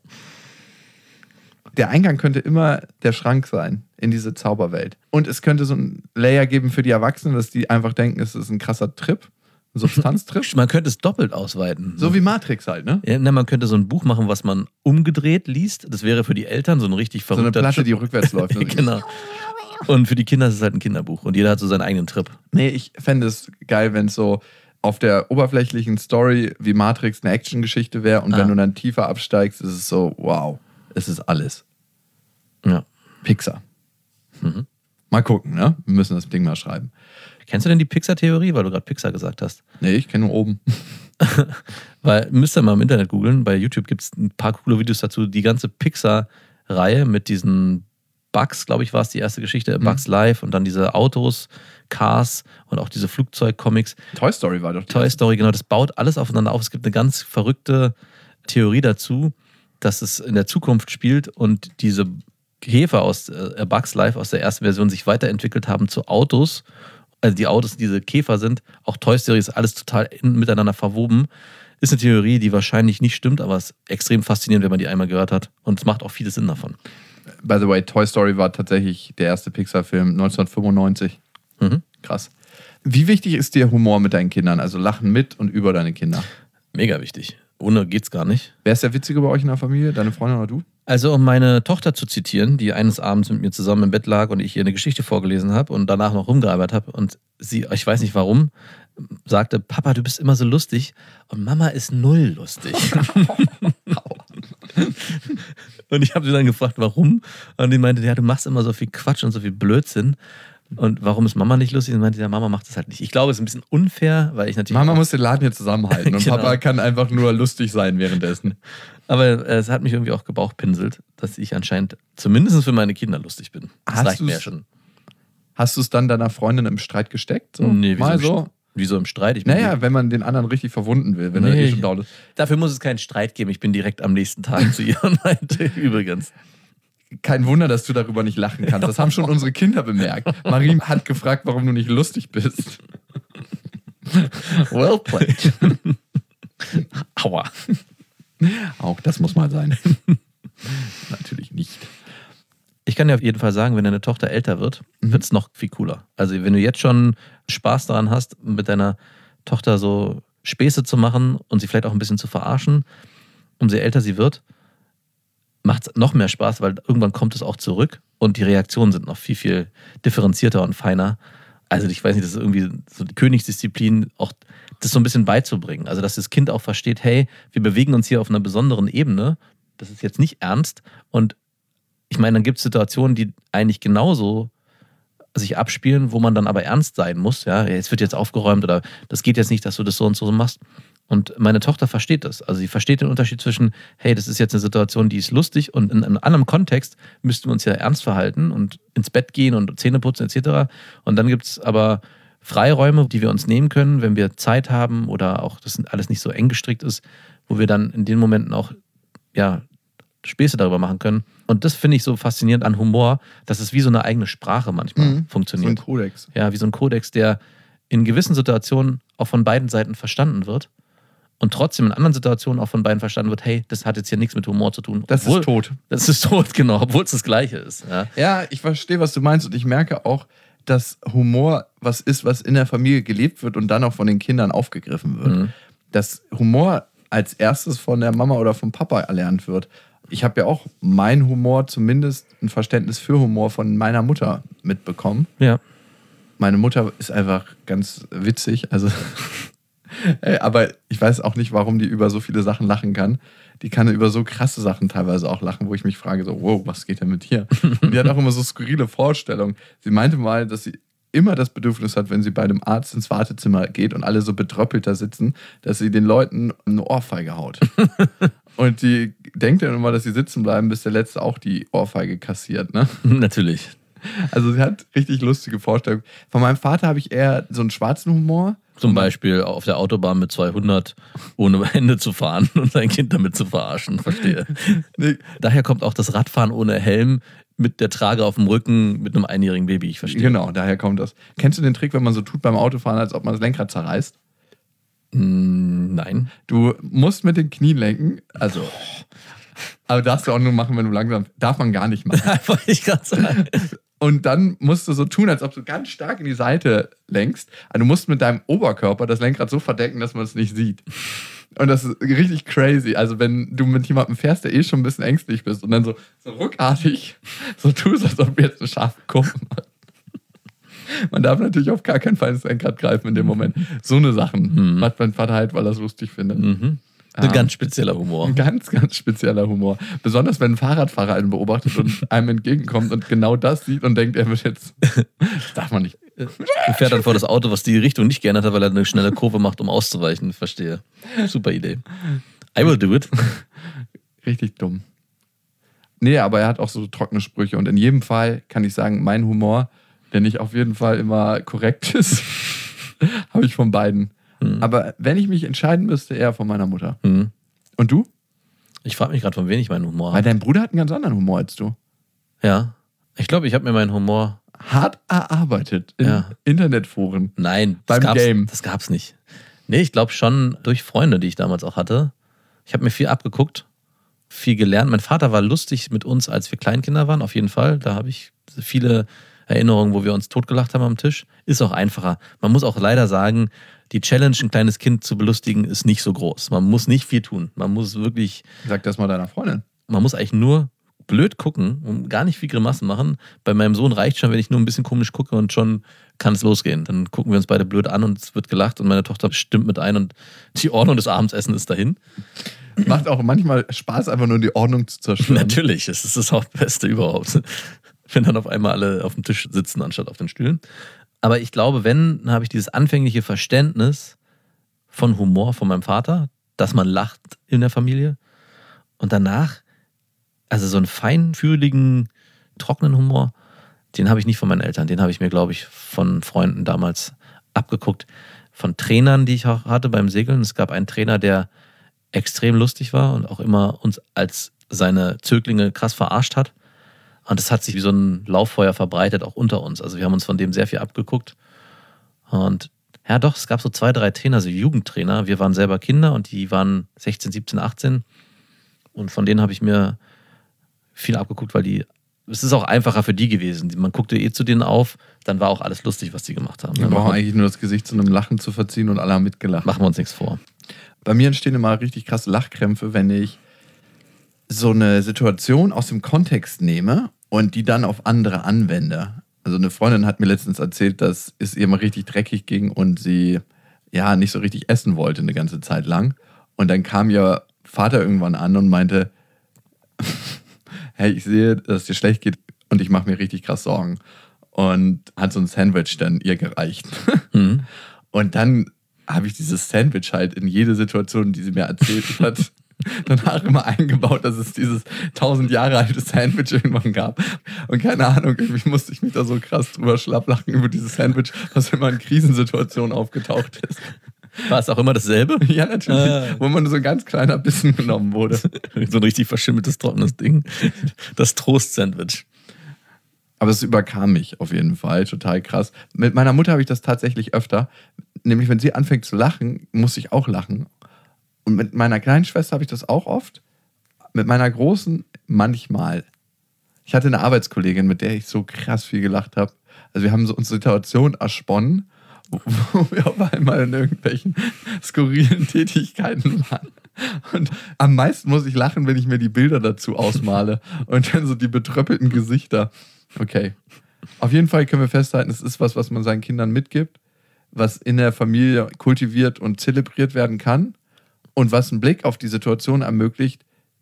Der Eingang könnte immer der Schrank sein in diese Zauberwelt. Und es könnte so ein Layer geben für die Erwachsenen, dass die einfach denken, es ist ein krasser Trip, ein Substanztrip. Man könnte es doppelt ausweiten. So wie Matrix halt, ne? Ja, man könnte so ein Buch machen, was man umgedreht liest. Das wäre für die Eltern so ein richtig So eine verrückter Platte, Trip. die rückwärts läuft. Genau. Und für die Kinder ist es halt ein Kinderbuch. Und jeder hat so seinen eigenen Trip. Nee, ich fände es geil, wenn es so auf der oberflächlichen Story wie Matrix eine Actiongeschichte wäre und wenn du dann tiefer absteigst, ist es so, wow, es ist alles. Ja. Pixar. Mal gucken, ne? Wir müssen das Ding mal schreiben. Kennst du denn die Pixar-Theorie, weil du gerade Pixar gesagt hast? Nee, ich kenne nur oben. Weil, müsst ihr mal im Internet googeln, bei YouTube gibt es ein paar coole Videos dazu. Die ganze Pixar-Reihe mit diesen Bugs, glaube ich, war es die erste Geschichte, Bugs Live und dann diese Autos, Cars und auch diese Flugzeug-Comics. Toy Story war doch die Toy Story, genau, das baut alles aufeinander auf. Es gibt eine ganz verrückte Theorie dazu, dass es in der Zukunft spielt und diese Käfer aus Bugs Life aus der ersten Version sich weiterentwickelt haben zu Autos. Also die Autos, diese Käfer sind, auch Toy Story ist alles total miteinander verwoben. Ist eine Theorie, die wahrscheinlich nicht stimmt, aber es ist extrem faszinierend, wenn man die einmal gehört hat. Und es macht auch viel Sinn davon. By the way, Toy Story war tatsächlich der erste Pixar-Film 1995. Krass. Wie wichtig ist dir Humor mit deinen Kindern? Also Lachen mit und über deine Kinder? Mega wichtig. Ohne geht's gar nicht. Wer ist der Witzige bei euch in der Familie? Deine Freundin oder du? Also, um meine Tochter zu zitieren, die eines Abends mit mir zusammen im Bett lag und ich ihr eine Geschichte vorgelesen habe und danach noch rumgearbeitet habe und sie, ich weiß nicht warum, sagte, Papa, du bist immer so lustig und Mama ist null lustig. Und ich habe sie dann gefragt, warum? Und die meinte, ja, du machst immer so viel Quatsch und so viel Blödsinn. Und warum ist Mama nicht lustig? Und meinte, ja, Mama macht das halt nicht. Ich glaube, es ist ein bisschen unfair, weil ich natürlich... Mama muss den Laden hier zusammenhalten und Genau. Papa kann einfach nur lustig sein währenddessen. Aber es hat mich irgendwie auch gebauchpinselt, dass ich anscheinend zumindest für meine Kinder lustig bin. Das reicht mir ja schon. Hast du es dann deiner Freundin im Streit gesteckt? So? Nee, mal so? Wieso im Streit? Ich bin Naja, wenn man den anderen richtig verwunden will, wenn er eh schon down ist. Dafür muss es keinen Streit geben. Ich bin direkt am nächsten Tag zu ihr und meinte, übrigens. Kein Wunder, dass du darüber nicht lachen kannst. Das haben schon unsere Kinder bemerkt. Marie hat gefragt, warum du nicht lustig bist. Well played. Aua. Auch das muss mal sein. Natürlich nicht. Ich kann dir auf jeden Fall sagen, wenn deine Tochter älter wird, wird es noch viel cooler. Also wenn du jetzt schon Spaß daran hast, mit deiner Tochter so Späße zu machen und sie vielleicht auch ein bisschen zu verarschen, umso älter sie wird, macht es noch mehr Spaß, weil irgendwann kommt es auch zurück und die Reaktionen sind noch viel, viel differenzierter und feiner. Also ich weiß nicht, das ist irgendwie so die Königsdisziplin, auch das so ein bisschen beizubringen. Also dass das Kind auch versteht, hey, wir bewegen uns hier auf einer besonderen Ebene, das ist jetzt nicht ernst. Und ich meine, dann gibt es Situationen, die eigentlich genauso sich abspielen, wo man dann aber ernst sein muss. Ja, es wird jetzt aufgeräumt oder das geht jetzt nicht, dass du das so und so machst. Und meine Tochter versteht das. Also sie versteht den Unterschied zwischen, hey, das ist jetzt eine Situation, die ist lustig und in einem anderen Kontext müssten wir uns ja ernst verhalten und ins Bett gehen und Zähne putzen etc. Und dann gibt es aber Freiräume, die wir uns nehmen können, wenn wir Zeit haben oder auch das alles nicht so eng gestrickt ist, wo wir dann in den Momenten auch Späße darüber machen können. Und das finde ich so faszinierend an Humor, dass es wie so eine eigene Sprache manchmal funktioniert. So ein Kodex. Ja, wie so ein Kodex, der in gewissen Situationen auch von beiden Seiten verstanden wird und trotzdem in anderen Situationen auch von beiden verstanden wird, hey, das hat jetzt hier nichts mit Humor zu tun. Das ist tot. Das ist tot, genau, obwohl es das Gleiche ist. Ja, ich verstehe, was du meinst und ich merke auch, dass Humor was ist, was in der Familie gelebt wird und dann auch von den Kindern aufgegriffen wird. Dass Humor als erstes von der Mama oder vom Papa erlernt wird. Ich habe ja auch mein Humor, zumindest ein Verständnis für Humor von meiner Mutter mitbekommen. Ja. Meine Mutter ist einfach ganz witzig, also aber ich weiß auch nicht, warum die über so viele Sachen lachen kann. Die kann über so krasse Sachen teilweise auch lachen, wo ich mich frage, so, wow, was geht denn mit dir? Und die hat auch immer so skurrile Vorstellungen. Sie meinte mal, dass sie immer das Bedürfnis hat, wenn sie bei einem Arzt ins Wartezimmer geht und alle so betröppelt da sitzen, dass sie den Leuten eine Ohrfeige haut. Und die denkt dann immer, dass sie sitzen bleiben, bis der Letzte auch die Ohrfeige kassiert, ne? Natürlich. Also sie hat richtig lustige Vorstellungen. Von meinem Vater habe ich eher so einen schwarzen Humor. Zum Beispiel auf der Autobahn mit 200 ohne Hände zu fahren und sein Kind damit zu verarschen, verstehe. Nee. Daher kommt auch das Radfahren ohne Helm mit der Trage auf dem Rücken mit einem einjährigen Baby, ich verstehe. Genau, daher kommt das. Kennst du den Trick, wenn man so tut beim Autofahren, als ob man das Lenkrad zerreißt? Nein. Du musst mit den Knien lenken, also... Aber darfst du auch nur machen, wenn du langsam... Darf man gar nicht machen. Wollte ich gerade sagen. Und dann musst du so tun, als ob du ganz stark in die Seite lenkst. Also du musst mit deinem Oberkörper das Lenkrad so verdecken, dass man es nicht sieht. Und das ist richtig crazy. Also wenn du mit jemandem fährst, der schon ein bisschen ängstlich bist und dann so ruckartig so tust, als ob du jetzt eine scharfe Kurve machst. Man darf natürlich auf gar keinen Fall ins Lenkrad greifen in dem Moment. So eine Sachen macht mein Vater halt, weil er es lustig findet. Ein ganz spezieller Humor. Ein ganz, ganz spezieller Humor. Besonders wenn ein Fahrradfahrer einen beobachtet und einem entgegenkommt und genau das sieht und denkt, er wird jetzt... Das darf man nicht. Und fährt dann vor das Auto, was die Richtung nicht geändert hat, weil er eine schnelle Kurve macht, um auszuweichen. Verstehe. Super Idee. I will do it. Richtig dumm. Nee, aber er hat auch so trockene Sprüche und in jedem Fall kann ich sagen, mein Humor, der nicht auf jeden Fall immer korrekt ist, habe ich von beiden. Aber wenn ich mich entscheiden müsste, eher von meiner Mutter. Und du? Ich frage mich gerade, von wem ich meinen Humor Weil habe. dein Bruder hat einen ganz anderen Humor als du. Ja. Ich glaube, ich habe mir meinen Humor... Hart erarbeitet in Internetforen. Nein, Beim Game. Das gab's nicht. Nee, ich glaube schon durch Freunde, die ich damals auch hatte. Ich habe mir viel abgeguckt, viel gelernt. Mein Vater war lustig mit uns, als wir Kleinkinder waren, auf jeden Fall. Da habe ich viele Erinnerungen, wo wir uns totgelacht haben am Tisch. Ist auch einfacher. Man muss auch leider sagen, die Challenge, ein kleines Kind zu belustigen, ist nicht so groß. Man muss nicht viel tun. Man muss wirklich... Sag das mal deiner Freundin. Man muss eigentlich nur blöd gucken und gar nicht viel Grimassen machen. Bei meinem Sohn reicht schon, wenn ich nur ein bisschen komisch gucke und schon kann es losgehen. Dann gucken wir uns beide blöd an und es wird gelacht und meine Tochter stimmt mit ein und die Ordnung des Abendessens ist dahin. Macht auch manchmal Spaß, einfach nur die Ordnung zu zerstören. Natürlich, es ist das Hauptbeste überhaupt. Wenn dann auf einmal alle auf dem Tisch sitzen, anstatt auf den Stühlen. Aber ich glaube, dann habe ich dieses anfängliche Verständnis von Humor von meinem Vater, dass man lacht in der Familie. Und danach, also so einen feinfühligen, trockenen Humor, den habe ich nicht von meinen Eltern. Den habe ich mir, glaube ich, von Freunden damals abgeguckt. Von Trainern, die ich auch hatte beim Segeln. Es gab einen Trainer, der extrem lustig war und auch immer uns als seine Zöglinge krass verarscht hat. Und das hat sich wie so ein Lauffeuer verbreitet, auch unter uns. Also wir haben uns von dem sehr viel abgeguckt. Und ja doch, es gab so 2, 3 Trainer, so Jugendtrainer. Wir waren selber Kinder und die waren 16, 17, 18. Und von denen habe ich mir viel abgeguckt, weil die es ist auch einfacher für die gewesen. Man guckte zu denen auf, dann war auch alles lustig, was die gemacht haben. Wir brauchen eigentlich nur das Gesicht zu einem Lachen zu verziehen und alle haben mitgelacht. Machen wir uns nichts vor. Bei mir entstehen immer richtig krasse Lachkrämpfe, wenn ich so eine Situation aus dem Kontext nehme und die dann auf andere anwende. Also eine Freundin hat mir letztens erzählt, dass es ihr mal richtig dreckig ging und sie ja nicht so richtig essen wollte eine ganze Zeit lang. Und dann kam ihr Vater irgendwann an und meinte, hey, ich sehe, dass es dir schlecht geht und ich mache mir richtig krass Sorgen. Und hat so ein Sandwich dann ihr gereicht. Mhm. Und dann habe ich dieses Sandwich halt in jede Situation, die sie mir erzählt hat, danach immer eingebaut, dass es dieses 1000 Jahre alte Sandwich irgendwann gab. Und keine Ahnung, irgendwie musste ich mich da so krass drüber schlapplachen über dieses Sandwich, was immer in Krisensituationen aufgetaucht ist. War es auch immer dasselbe? Ja, natürlich. Wo man so ein ganz kleiner Bissen genommen wurde. So ein richtig verschimmeltes, trockenes Ding. Das Trost-Sandwich. Aber es überkam mich auf jeden Fall. Total krass. Mit meiner Mutter habe ich das tatsächlich öfter. Nämlich, wenn sie anfängt zu lachen, muss ich auch lachen. Und mit meiner kleinen Schwester habe ich das auch oft. Mit meiner großen manchmal. Ich hatte eine Arbeitskollegin, mit der ich so krass viel gelacht habe. Also wir haben so uns Situationen ersponnen, wo wir auf einmal in irgendwelchen skurrilen Tätigkeiten waren. Und am meisten muss ich lachen, wenn ich mir die Bilder dazu ausmale. Und dann so die betröppelten Gesichter. Okay. Auf jeden Fall können wir festhalten, es ist was man seinen Kindern mitgibt, was in der Familie kultiviert und zelebriert werden kann und was einen Blick auf die Situation ermöglicht,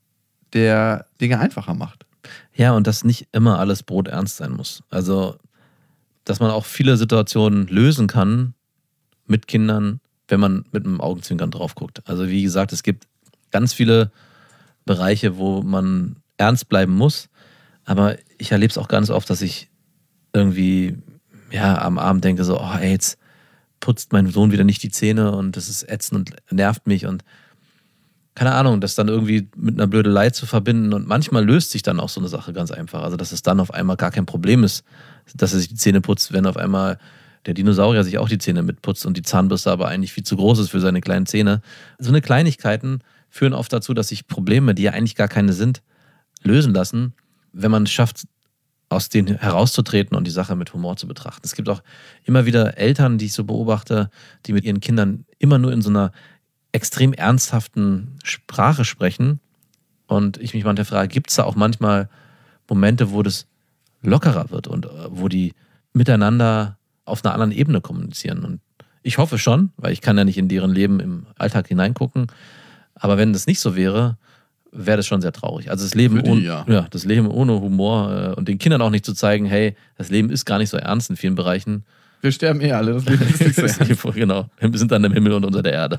der Dinge einfacher macht. Ja, und dass nicht immer alles broternst sein muss. Also, dass man auch viele Situationen lösen kann mit Kindern, wenn man mit einem Augenzwinkern drauf guckt. Also wie gesagt, es gibt ganz viele Bereiche, wo man ernst bleiben muss, aber ich erlebe es auch ganz oft, dass ich irgendwie am Abend denke so, oh ey, jetzt putzt mein Sohn wieder nicht die Zähne und das ist ätzend und nervt mich und keine Ahnung, das dann irgendwie mit einer Blödelei zu verbinden und manchmal löst sich dann auch so eine Sache ganz einfach. Also dass es dann auf einmal gar kein Problem ist, dass er sich die Zähne putzt, wenn auf einmal der Dinosaurier sich auch die Zähne mitputzt und die Zahnbürste aber eigentlich viel zu groß ist für seine kleinen Zähne. So eine Kleinigkeiten führen oft dazu, dass sich Probleme, die ja eigentlich gar keine sind, lösen lassen, wenn man es schafft, aus denen herauszutreten und die Sache mit Humor zu betrachten. Es gibt auch immer wieder Eltern, die ich so beobachte, die mit ihren Kindern immer nur in so einer extrem ernsthaften Sprache sprechen. Und ich mich manchmal frage, gibt es da auch manchmal Momente, wo das lockerer wird und wo die miteinander auf einer anderen Ebene kommunizieren? Und ich hoffe schon, weil ich kann ja nicht in deren Leben im Alltag hineingucken. Aber wenn das nicht so wäre, wäre das schon sehr traurig. Also das Leben, das Leben ohne Humor und den Kindern auch nicht zu zeigen, hey, das Leben ist gar nicht so ernst in vielen Bereichen. Wir sterben alle, das Leben ist nicht so ernst. Genau, wir sind dann im Himmel und unter der Erde.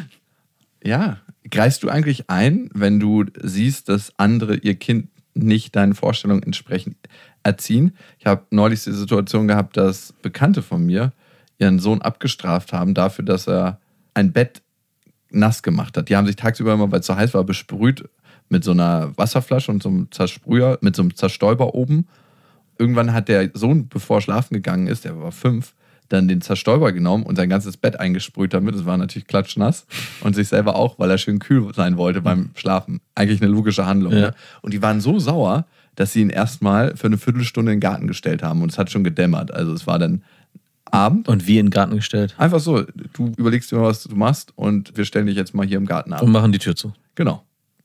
Ja, greifst du eigentlich ein, wenn du siehst, dass andere ihr Kind nicht deinen Vorstellungen entsprechend erziehen? Ich habe neulich die Situation gehabt, dass Bekannte von mir ihren Sohn abgestraft haben dafür, dass er ein Bett nass gemacht hat. Die haben sich tagsüber immer, weil es so heiß war, besprüht mit so einer Wasserflasche und so einem Zersprüher, mit so einem Zerstäuber oben. Irgendwann hat der Sohn, bevor er schlafen gegangen ist, der war 5, dann den Zerstäuber genommen und sein ganzes Bett eingesprüht damit. Es war natürlich klatschnass. Und sich selber auch, weil er schön kühl sein wollte beim Schlafen. Eigentlich eine logische Handlung. Ja. Ne? Und die waren so sauer, dass sie ihn erstmal für eine Viertelstunde in den Garten gestellt haben. Und es hat schon gedämmert. Also es war dann Abend. Und wie in den Garten gestellt? Einfach so, du überlegst dir mal, was du machst und wir stellen dich jetzt mal hier im Garten ab. Und machen die Tür zu. Genau.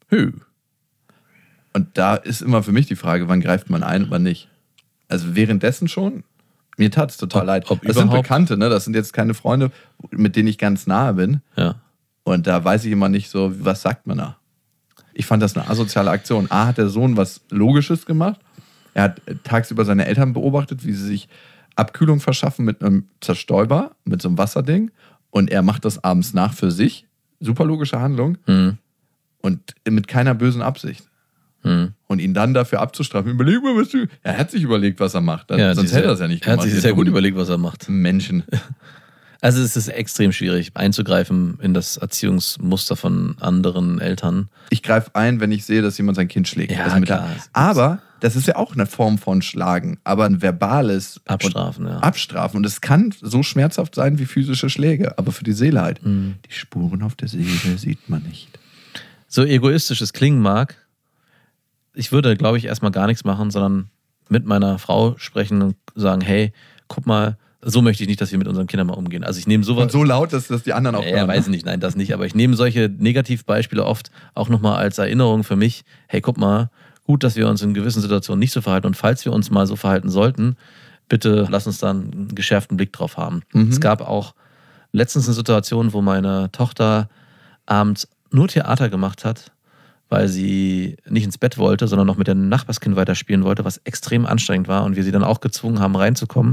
Und da ist immer für mich die Frage, wann greift man ein und wann nicht. Also währenddessen schon, mir tat es total leid. Das sind Bekannte, ne? Das sind jetzt keine Freunde, mit denen ich ganz nahe bin. Ja. Und da weiß ich immer nicht so, was sagt man da? Ich fand das eine asoziale Aktion. A, hat der Sohn was Logisches gemacht. Er hat tagsüber seine Eltern beobachtet, wie sie sich Abkühlung verschaffen mit einem Zerstäuber, mit so einem Wasserding. Und er macht das abends nach für sich. Super logische Handlung. Mhm. Und mit keiner bösen Absicht. Mhm. Und ihn dann dafür abzustrafen. Überleg mal, was du... Er hat sich überlegt, was er macht. Ja, sonst hätte er das ja nicht gemacht. gemacht. Er hat sich sehr gut überlegt, was er macht. Menschen. Also es ist extrem schwierig, einzugreifen in das Erziehungsmuster von anderen Eltern. Ich greife ein, wenn ich sehe, dass jemand sein Kind schlägt. Ja, also klar. Aber das ist ja auch eine Form von Schlagen. Aber ein verbales... Abstrafen, ja. Abstrafen. Und es kann so schmerzhaft sein wie physische Schläge. Aber für die Seele halt. Mhm. Die Spuren auf der Seele sieht man nicht. So egoistisch es klingen mag, ich würde, glaube ich, erstmal gar nichts machen, sondern mit meiner Frau sprechen und sagen, hey, guck mal, so möchte ich nicht, dass wir mit unseren Kindern mal umgehen. Also ich nehme sowas... Und so laut, dass das die anderen auch Ja, hören. weiß ich nicht, nein, das nicht. Aber ich nehme solche Negativbeispiele oft auch nochmal als Erinnerung für mich. Hey, guck mal, gut, dass wir uns in gewissen Situationen nicht so verhalten. Und falls wir uns mal so verhalten sollten, bitte lass uns da einen geschärften Blick drauf haben. Es gab auch letztens eine Situation, wo meine Tochter abends nur Theater gemacht hat, weil sie nicht ins Bett wollte, sondern noch mit dem Nachbarskind weiterspielen wollte, was extrem anstrengend war und wir sie dann auch gezwungen haben, reinzukommen.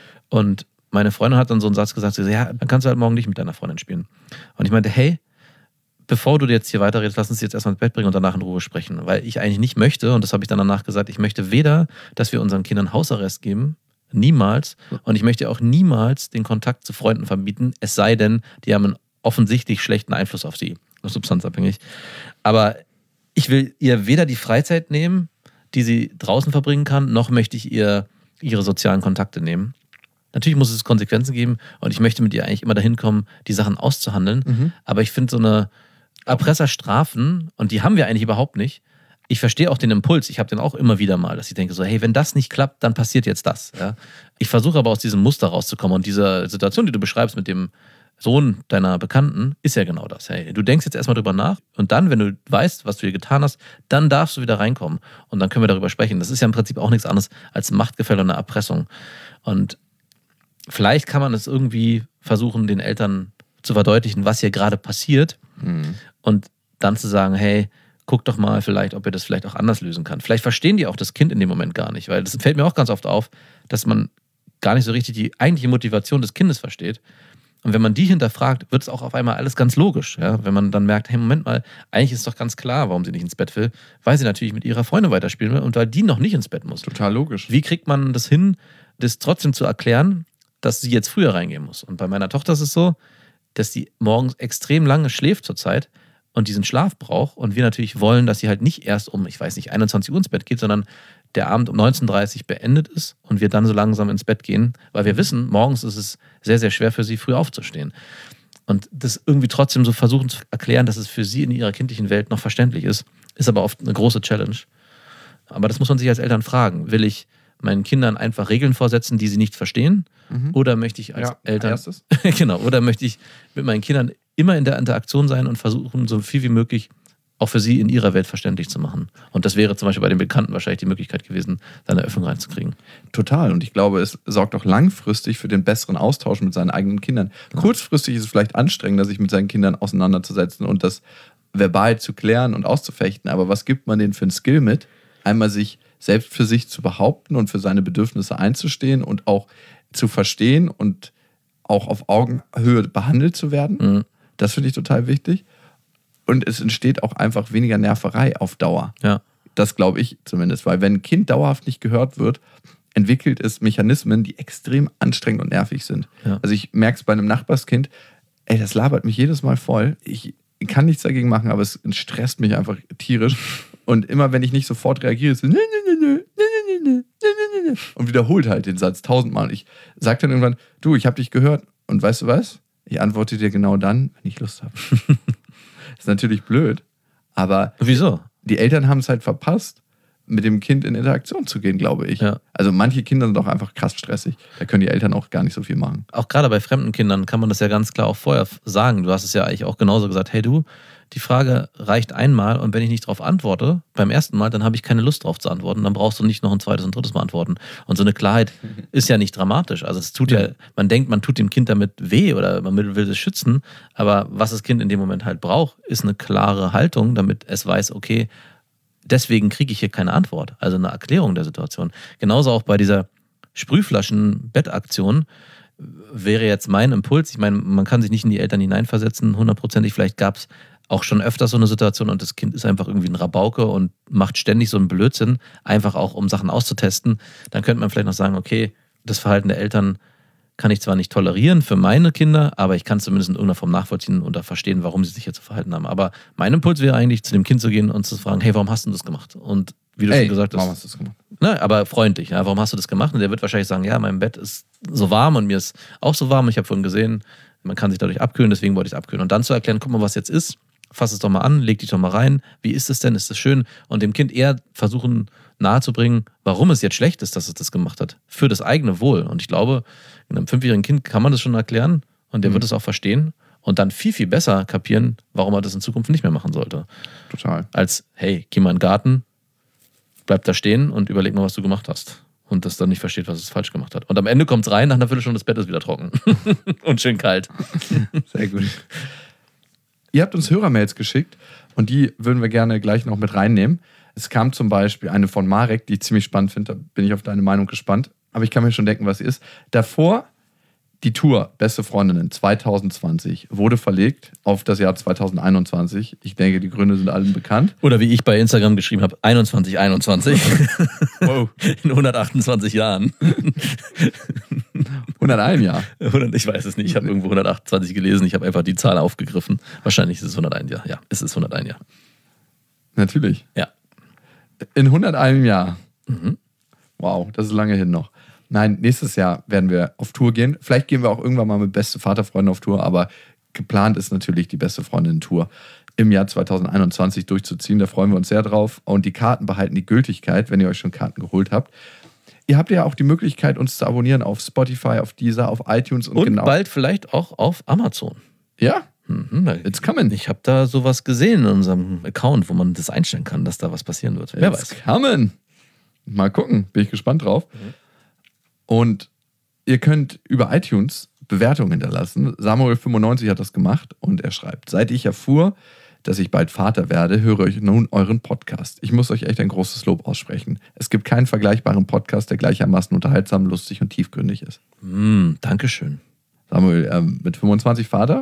Und meine Freundin hat dann so einen Satz gesagt, sie so, ja, dann kannst du halt morgen nicht mit deiner Freundin spielen. Und ich meinte, hey, bevor du jetzt hier weiterredest, lass uns jetzt erstmal ins Bett bringen und danach in Ruhe sprechen. Weil ich eigentlich nicht möchte, und das habe ich dann danach gesagt, ich möchte weder, dass wir unseren Kindern Hausarrest geben, niemals, und ich möchte auch niemals den Kontakt zu Freunden verbieten, es sei denn, die haben einen offensichtlich schlechten Einfluss auf sie, substanzabhängig. Aber ich will ihr weder die Freizeit nehmen, die sie draußen verbringen kann, noch möchte ich ihr ihre sozialen Kontakte nehmen. Natürlich muss es Konsequenzen geben und ich möchte mit ihr eigentlich immer dahin kommen, die Sachen auszuhandeln. Aber ich finde so eine Erpresserstrafen, und die haben wir eigentlich überhaupt nicht. Ich verstehe auch den Impuls, ich habe den auch immer wieder mal, dass ich denke so, hey, wenn das nicht klappt, dann passiert jetzt das. Ja? Ich versuche aber aus diesem Muster rauszukommen und diese Situation, die du beschreibst mit dem Sohn deiner Bekannten, ist ja genau das. Hey, du denkst jetzt erstmal drüber nach und dann, wenn du weißt, was du hier getan hast, dann darfst du wieder reinkommen und dann können wir darüber sprechen. Das ist ja im Prinzip auch nichts anderes als Machtgefälle und eine Erpressung. Und vielleicht kann man es irgendwie versuchen, den Eltern zu verdeutlichen, was hier gerade passiert und dann zu sagen, hey, guck doch mal vielleicht, ob ihr das vielleicht auch anders lösen kann. Vielleicht verstehen die auch das Kind in dem Moment gar nicht, weil das fällt mir auch ganz oft auf, dass man gar nicht so richtig die eigentliche Motivation des Kindes versteht. Und wenn man die hinterfragt, wird es auch auf einmal alles ganz logisch. Ja? Wenn man dann merkt, hey, Moment mal, eigentlich ist doch ganz klar, warum sie nicht ins Bett will, weil sie natürlich mit ihrer Freundin weiterspielen will und weil die noch nicht ins Bett muss. Total logisch. Wie kriegt man das hin, das trotzdem zu erklären, dass sie jetzt früher reingehen muss? Und bei meiner Tochter ist es so, dass sie morgens extrem lange schläft zurzeit und diesen Schlaf braucht. Und wir natürlich wollen, dass sie halt nicht erst um, 21 Uhr ins Bett geht, sondern der Abend um 19:30 Uhr beendet ist und wir dann so langsam ins Bett gehen, weil wir wissen, morgens ist es sehr, sehr schwer für sie, früh aufzustehen. Und das irgendwie trotzdem so versuchen zu erklären, dass es für sie in ihrer kindlichen Welt noch verständlich ist aber oft eine große Challenge. Aber das muss man sich als Eltern fragen. Will ich meinen Kindern einfach Regeln vorsetzen, die sie nicht verstehen? Oder möchte ich als Eltern... Genau, oder möchte ich mit meinen Kindern immer in der Interaktion sein und versuchen, so viel wie möglich auch für sie in ihrer Welt verständlich zu machen. Und das wäre zum Beispiel bei den Bekannten wahrscheinlich die Möglichkeit gewesen, da eine Öffnung reinzukriegen. Total. Und ich glaube, es sorgt auch langfristig für den besseren Austausch mit seinen eigenen Kindern. Kurzfristig ist es vielleicht anstrengender, sich mit seinen Kindern auseinanderzusetzen und das verbal zu klären und auszufechten. Aber was gibt man denen für ein Skill mit? Einmal sich selbst für sich zu behaupten und für seine Bedürfnisse einzustehen und auch zu verstehen und auch auf Augenhöhe behandelt zu werden. Das finde ich total wichtig. Und es entsteht auch einfach weniger Nerverei auf Dauer. Ja. Das glaube ich zumindest. Weil wenn ein Kind dauerhaft nicht gehört wird, entwickelt es Mechanismen, die extrem anstrengend und nervig sind. Ja. Also ich merke es bei einem Nachbarskind, das labert mich jedes Mal voll. Ich kann nichts dagegen machen, aber es stresst mich einfach tierisch. Und immer wenn ich nicht sofort reagiere, ist es und wiederholt halt den Satz 1000-mal. Und ich sage dann irgendwann, du, ich habe dich gehört. Und weißt du was? Ich antworte dir genau dann, wenn ich Lust habe. Das ist natürlich blöd, aber Wieso? Die Eltern haben es halt verpasst, mit dem Kind in Interaktion zu gehen, glaube ich. Ja. Also manche Kinder sind auch einfach krass stressig. Da können die Eltern auch gar nicht so viel machen. Auch gerade bei fremden Kindern kann man das ja ganz klar auch vorher sagen. Du hast es ja eigentlich auch genauso gesagt. Hey du, die Frage reicht einmal und wenn ich nicht darauf antworte, beim ersten Mal, dann habe ich keine Lust darauf zu antworten. Dann brauchst du nicht noch ein zweites und drittes Mal antworten. Und so eine Klarheit ist ja nicht dramatisch. Also es tut ja, man denkt, man tut dem Kind damit weh oder man will es schützen. Aber was das Kind in dem Moment halt braucht, ist eine klare Haltung, damit es weiß, okay, deswegen kriege ich hier keine Antwort. Also eine Erklärung der Situation. Genauso auch bei dieser Sprühflaschen-Bettaktion wäre jetzt mein Impuls. Ich meine, man kann sich nicht in die Eltern hineinversetzen, 100%. Vielleicht gab es auch schon öfters so eine Situation und das Kind ist einfach irgendwie ein Rabauke und macht ständig so einen Blödsinn, einfach auch um Sachen auszutesten. Dann könnte man vielleicht noch sagen, okay, das Verhalten der Eltern kann ich zwar nicht tolerieren für meine Kinder, aber ich kann zumindest in irgendeiner Form nachvollziehen oder verstehen, warum sie sich jetzt so verhalten haben. Aber mein Impuls wäre eigentlich, zu dem Kind zu gehen und zu fragen, hey, warum hast du das gemacht? Und wie du schon gesagt hast, warum hast du das gemacht? Ne, aber freundlich, ja, warum hast du das gemacht? Und der wird wahrscheinlich sagen, ja, mein Bett ist so warm und mir ist auch so warm. Ich habe vorhin gesehen, man kann sich dadurch abkühlen, deswegen wollte ich es abkühlen. Und dann zu erklären, guck mal, was jetzt ist, fass es doch mal an, leg dich doch mal rein. Wie ist es denn? Ist das schön? Und dem Kind eher versuchen nahezubringen, warum es jetzt schlecht ist, dass es das gemacht hat. Für das eigene Wohl. Und ich glaube, einem 5-jährigen Kind kann man das schon erklären und der wird es auch verstehen und dann viel, viel besser kapieren, warum er das in Zukunft nicht mehr machen sollte. Total. Als, hey, geh mal in den Garten, bleib da stehen und überleg mal, was du gemacht hast. Und das dann nicht versteht, was es falsch gemacht hat. Und am Ende kommt es rein, nach einer Viertelstunde das Bett ist wieder trocken. Und schön kalt. Sehr gut. Ihr habt uns Hörermails geschickt und die würden wir gerne gleich noch mit reinnehmen. Es kam zum Beispiel eine von Marek, die ich ziemlich spannend finde. Da bin ich auf deine Meinung gespannt. Aber ich kann mir schon denken, was sie ist. Davor die Tour Beste Freundinnen 2020 wurde verlegt auf das Jahr 2021. Ich denke, die Gründe sind allen bekannt. Oder wie ich bei Instagram geschrieben habe, 2121. Wow. In 128 Jahren. 101 Jahr. Ich weiß es nicht, ich habe irgendwo 128 gelesen, ich habe einfach die Zahl aufgegriffen. Wahrscheinlich ist es 101 Jahr. Ja, es ist 101 Jahr. Natürlich. Ja. In 101 Jahr. Mhm. Wow, das ist lange hin noch. Nein, nächstes Jahr werden wir auf Tour gehen. Vielleicht gehen wir auch irgendwann mal mit Beste Vaterfreunde auf Tour, aber geplant ist natürlich die Beste Freundin-Tour im Jahr 2021 durchzuziehen. Da freuen wir uns sehr drauf. Und die Karten behalten die Gültigkeit, wenn ihr euch schon Karten geholt habt. Ihr habt ja auch die Möglichkeit, uns zu abonnieren auf Spotify, auf Deezer, auf iTunes und bald vielleicht auch auf Amazon. Ja, it's coming. Ich habe da sowas gesehen in unserem Account, wo man das einstellen kann, dass da was passieren wird. Wer weiß. Coming. Mal gucken, bin ich gespannt drauf. Und ihr könnt über iTunes Bewertungen hinterlassen. Samuel95 hat das gemacht und er schreibt: Seit ich erfuhr, dass ich bald Vater werde, höre ich nun euren Podcast. Ich muss euch echt ein großes Lob aussprechen. Es gibt keinen vergleichbaren Podcast, der gleichermaßen unterhaltsam, lustig und tiefgründig ist. Dankeschön. Samuel, mit 25 Vater,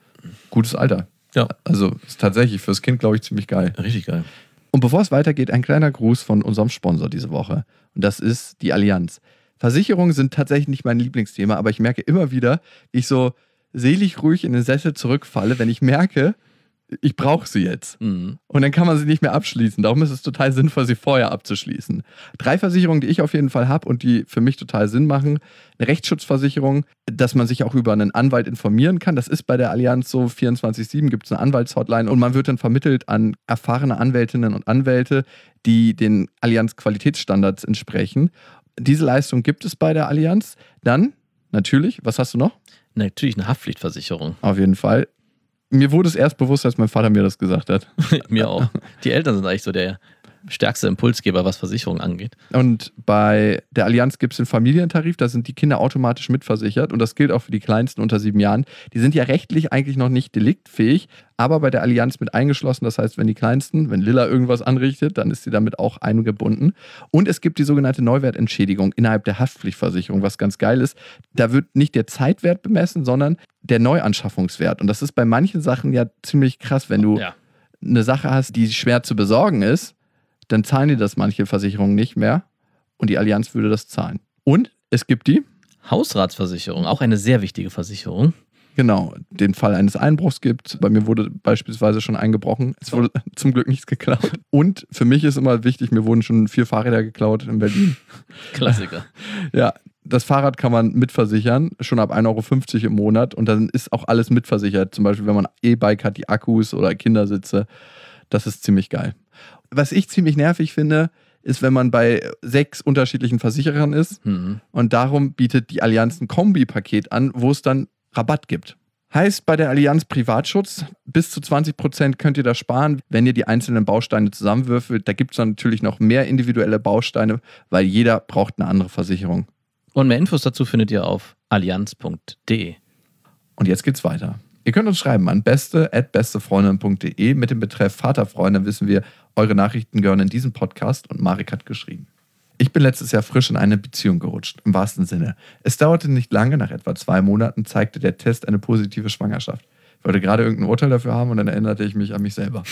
gutes Alter. Ja. Also ist tatsächlich fürs Kind, glaube ich, ziemlich geil. Richtig geil. Und bevor es weitergeht, ein kleiner Gruß von unserem Sponsor diese Woche. Und das ist die Allianz. Versicherungen sind tatsächlich nicht mein Lieblingsthema, aber ich merke immer wieder, wie ich so selig ruhig in den Sessel zurückfalle, wenn ich merke, ich brauche sie jetzt. Und dann kann man sie nicht mehr abschließen. Darum ist es total sinnvoll, sie vorher abzuschließen. 3 Versicherungen, die ich auf jeden Fall habe und die für mich total Sinn machen. Eine Rechtsschutzversicherung, dass man sich auch über einen Anwalt informieren kann. Das ist bei der Allianz so. 24/7 gibt es eine Anwaltshotline und man wird dann vermittelt an erfahrene Anwältinnen und Anwälte, die den Allianz-Qualitätsstandards entsprechen. Diese Leistung gibt es bei der Allianz. Dann, natürlich, was hast du noch? Natürlich eine Haftpflichtversicherung. Auf jeden Fall. Mir wurde es erst bewusst, als mein Vater mir das gesagt hat. Mir auch. Die Eltern sind eigentlich so der stärkste Impulsgeber, was Versicherungen angeht. Und bei der Allianz gibt es den Familientarif, da sind die Kinder automatisch mitversichert und das gilt auch für die Kleinsten unter 7 Jahren. Die sind ja rechtlich eigentlich noch nicht deliktfähig, aber bei der Allianz mit eingeschlossen. Das heißt, wenn die Kleinsten, wenn Lilla irgendwas anrichtet, dann ist sie damit auch eingebunden. Und es gibt die sogenannte Neuwertentschädigung innerhalb der Haftpflichtversicherung, was ganz geil ist. Da wird nicht der Zeitwert bemessen, sondern der Neuanschaffungswert. Und das ist bei manchen Sachen ja ziemlich krass, wenn du eine Sache hast, die schwer zu besorgen ist, dann zahlen die das manche Versicherungen nicht mehr und die Allianz würde das zahlen. Und es gibt die Hausratsversicherung, auch eine sehr wichtige Versicherung. Genau, den Fall eines Einbruchs gibt. Bei mir wurde beispielsweise schon eingebrochen. Es wurde zum Glück nichts geklaut. Und für mich ist immer wichtig, mir wurden schon 4 Fahrräder geklaut in Berlin. Klassiker. Ja, das Fahrrad kann man mitversichern, schon ab 1,50 € im Monat. Und dann ist auch alles mitversichert. Zum Beispiel, wenn man E-Bike hat, die Akkus oder Kindersitze. Das ist ziemlich geil. Was ich ziemlich nervig finde, ist, wenn man bei 6 unterschiedlichen Versicherern ist. Und darum bietet die Allianz ein Kombi-Paket an, wo es dann Rabatt gibt. Heißt bei der Allianz Privatschutz, bis zu 20% könnt ihr da sparen, wenn ihr die einzelnen Bausteine zusammenwürfelt. Da gibt es dann natürlich noch mehr individuelle Bausteine, weil jeder braucht eine andere Versicherung. Und mehr Infos dazu findet ihr auf allianz.de. Und jetzt geht's weiter. Ihr könnt uns schreiben an beste@bestefreundin.de mit dem Betreff Vaterfreund. Dann wissen wir, eure Nachrichten gehören in diesen Podcast und Marek hat geschrieben. Ich bin letztes Jahr frisch in eine Beziehung gerutscht, im wahrsten Sinne. Es dauerte nicht lange, nach etwa 2 Monaten zeigte der Test eine positive Schwangerschaft. Ich wollte gerade irgendein Urteil dafür haben und dann erinnerte ich mich an mich selber.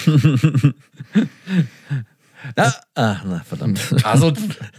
Na, verdammt. Also,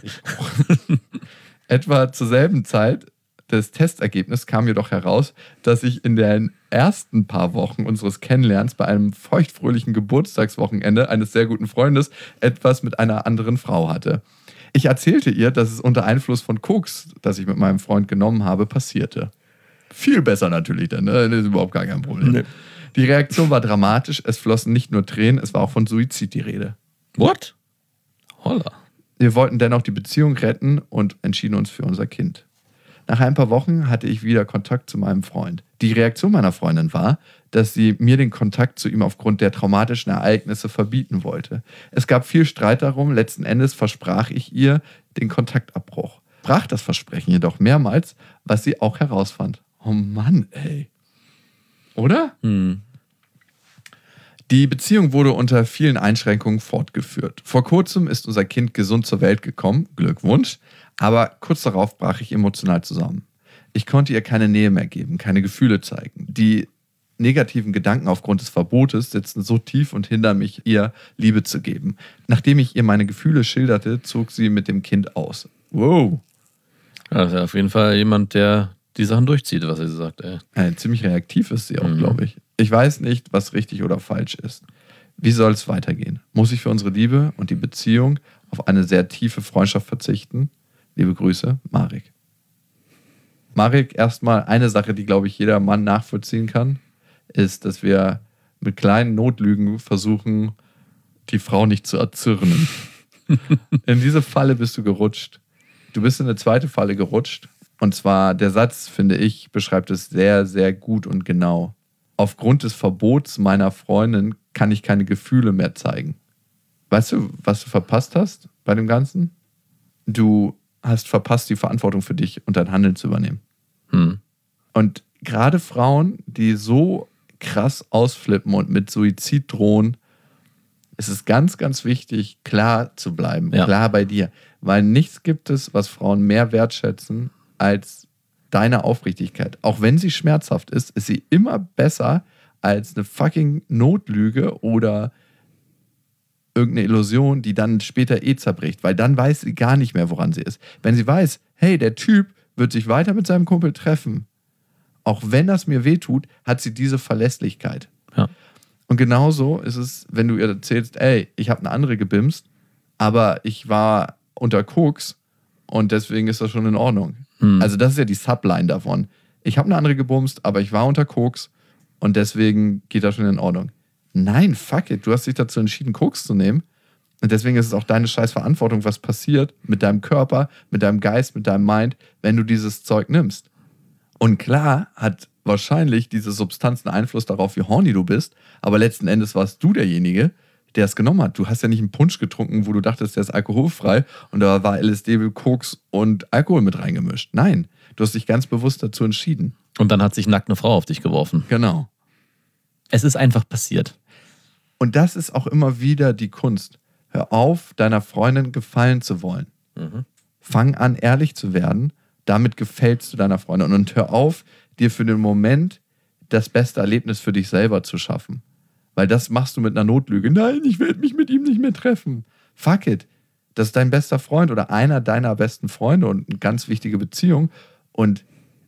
etwa zur selben Zeit des Testergebnisses kam jedoch heraus, dass ich in den ersten paar Wochen unseres Kennenlernens bei einem feuchtfröhlichen Geburtstagswochenende eines sehr guten Freundes etwas mit einer anderen Frau hatte. Ich erzählte ihr, dass es unter Einfluss von Koks, das ich mit meinem Freund genommen habe, passierte. Viel besser natürlich dann, ne? Das ist überhaupt gar kein Problem. Nee. Die Reaktion war dramatisch, es flossen nicht nur Tränen, es war auch von Suizid die Rede. What? Holla. Wir wollten dennoch die Beziehung retten und entschieden uns für unser Kind. Nach ein paar Wochen hatte ich wieder Kontakt zu meinem Freund. Die Reaktion meiner Freundin war, dass sie mir den Kontakt zu ihm aufgrund der traumatischen Ereignisse verbieten wollte. Es gab viel Streit darum, letzten Endes versprach ich ihr den Kontaktabbruch. Brach das Versprechen jedoch mehrmals, was sie auch herausfand. Oh Mann, ey. Oder? Die Beziehung wurde unter vielen Einschränkungen fortgeführt. Vor kurzem ist unser Kind gesund zur Welt gekommen, Glückwunsch, aber kurz darauf brach ich emotional zusammen. Ich konnte ihr keine Nähe mehr geben, keine Gefühle zeigen. Die negativen Gedanken aufgrund des Verbotes sitzen so tief und hindern mich, ihr Liebe zu geben. Nachdem ich ihr meine Gefühle schilderte, zog sie mit dem Kind aus. Wow. Ja, das ist ja auf jeden Fall jemand, der die Sachen durchzieht, was er sagt. Ey. Ziemlich reaktiv ist sie auch, glaube ich. Ich weiß nicht, was richtig oder falsch ist. Wie soll es weitergehen? Muss ich für unsere Liebe und die Beziehung auf eine sehr tiefe Freundschaft verzichten? Liebe Grüße, Marek. Marek, erstmal eine Sache, die, glaube ich, jeder Mann nachvollziehen kann, ist, dass wir mit kleinen Notlügen versuchen, die Frau nicht zu erzürnen. In diese Falle bist du gerutscht. Du bist in eine zweite Falle gerutscht. Und zwar, der Satz, finde ich, beschreibt es sehr, sehr gut und genau. Aufgrund des Verbots meiner Freundin kann ich keine Gefühle mehr zeigen. Weißt du, was du verpasst hast bei dem Ganzen? Du hast verpasst, die Verantwortung für dich und dein Handeln zu übernehmen. Und gerade Frauen, die so krass ausflippen und mit Suizid drohen, ist es ganz, ganz wichtig, klar zu bleiben, klar bei dir. Weil nichts gibt es, was Frauen mehr wertschätzen als deine Aufrichtigkeit. Auch wenn sie schmerzhaft ist sie immer besser als eine fucking Notlüge oder irgendeine Illusion, die dann später zerbricht. Weil dann weiß sie gar nicht mehr, woran sie ist. Wenn sie weiß, hey, der Typ wird sich weiter mit seinem Kumpel treffen, auch wenn das mir wehtut, hat sie diese Verlässlichkeit. Ja. Und genauso ist es, wenn du ihr erzählst, ey, ich habe eine andere gebimst, aber ich war unter Koks und deswegen ist das schon in Ordnung. Also das ist ja die Subline davon. Ich habe eine andere gebumst, aber ich war unter Koks und deswegen geht das schon in Ordnung. Nein, fuck it, du hast dich dazu entschieden, Koks zu nehmen und deswegen ist es auch deine scheiß Verantwortung, was passiert mit deinem Körper, mit deinem Geist, mit deinem Mind, wenn du dieses Zeug nimmst. Und klar hat wahrscheinlich diese Substanz einen Einfluss darauf, wie horny du bist, aber letzten Endes warst du derjenige, der es genommen hat. Du hast ja nicht einen Punsch getrunken, wo du dachtest, der ist alkoholfrei und da war LSD, Koks und Alkohol mit reingemischt. Nein, du hast dich ganz bewusst dazu entschieden. Und dann hat sich nackt eine Frau auf dich geworfen. Genau. Es ist einfach passiert. Und das ist auch immer wieder die Kunst. Hör auf, deiner Freundin gefallen zu wollen. Fang an, ehrlich zu werden. Damit gefällst du deiner Freundin. Und hör auf, dir für den Moment das beste Erlebnis für dich selber zu schaffen. Weil das machst du mit einer Notlüge. Nein, ich werde mich mit ihm nicht mehr treffen. Fuck it. Das ist dein bester Freund oder einer deiner besten Freunde und eine ganz wichtige Beziehung. Und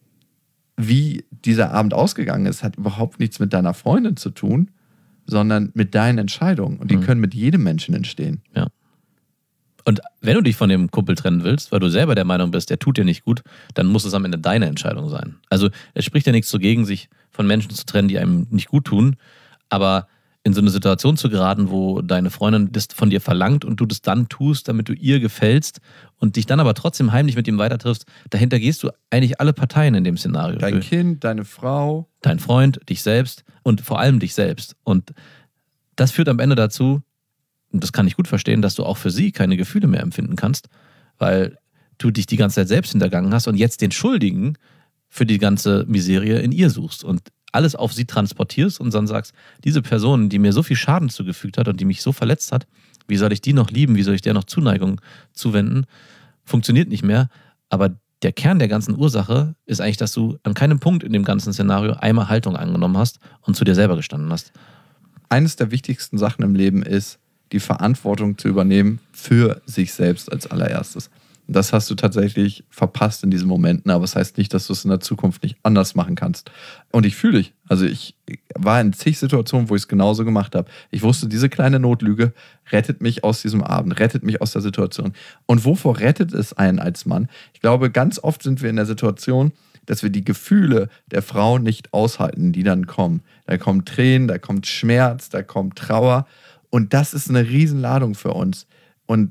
wie dieser Abend ausgegangen ist, hat überhaupt nichts mit deiner Freundin zu tun, sondern mit deinen Entscheidungen. Und die können mit jedem Menschen entstehen. Ja. Und wenn du dich von dem Kumpel trennen willst, weil du selber der Meinung bist, der tut dir nicht gut, dann muss es am Ende deine Entscheidung sein. Also es spricht ja nichts dagegen, sich von Menschen zu trennen, die einem nicht gut tun, aber in so eine Situation zu geraten, wo deine Freundin das von dir verlangt und du das dann tust, damit du ihr gefällst und dich dann aber trotzdem heimlich mit ihm weiter triffst, dahinter gehst du eigentlich alle Parteien in dem Szenario. Dein Kind, deine Frau. Dein Freund, dich selbst und vor allem dich selbst. Und das führt am Ende dazu, und das kann ich gut verstehen, dass du auch für sie keine Gefühle mehr empfinden kannst, weil du dich die ganze Zeit selbst hintergangen hast und jetzt den Schuldigen für die ganze Miserie in ihr suchst und alles auf sie transportierst und dann sagst, diese Person, die mir so viel Schaden zugefügt hat und die mich so verletzt hat, wie soll ich die noch lieben, wie soll ich der noch Zuneigung zuwenden, funktioniert nicht mehr. Aber der Kern der ganzen Ursache ist eigentlich, dass du an keinem Punkt in dem ganzen Szenario einmal Haltung angenommen hast und zu dir selber gestanden hast. Eines der wichtigsten Sachen im Leben ist, die Verantwortung zu übernehmen für sich selbst als allererstes. Das hast du tatsächlich verpasst in diesen Momenten, aber es heißt nicht, dass du es in der Zukunft nicht anders machen kannst. Und ich fühle dich. Also ich war in zig Situationen, wo ich es genauso gemacht habe. Ich wusste, diese kleine Notlüge rettet mich aus diesem Abend, rettet mich aus der Situation. Und wovor rettet es einen als Mann? Ich glaube, ganz oft sind wir in der Situation, dass wir die Gefühle der Frau nicht aushalten, die dann kommen. Da kommen Tränen, da kommt Schmerz, da kommt Trauer. Und das ist eine Riesenladung für uns. Und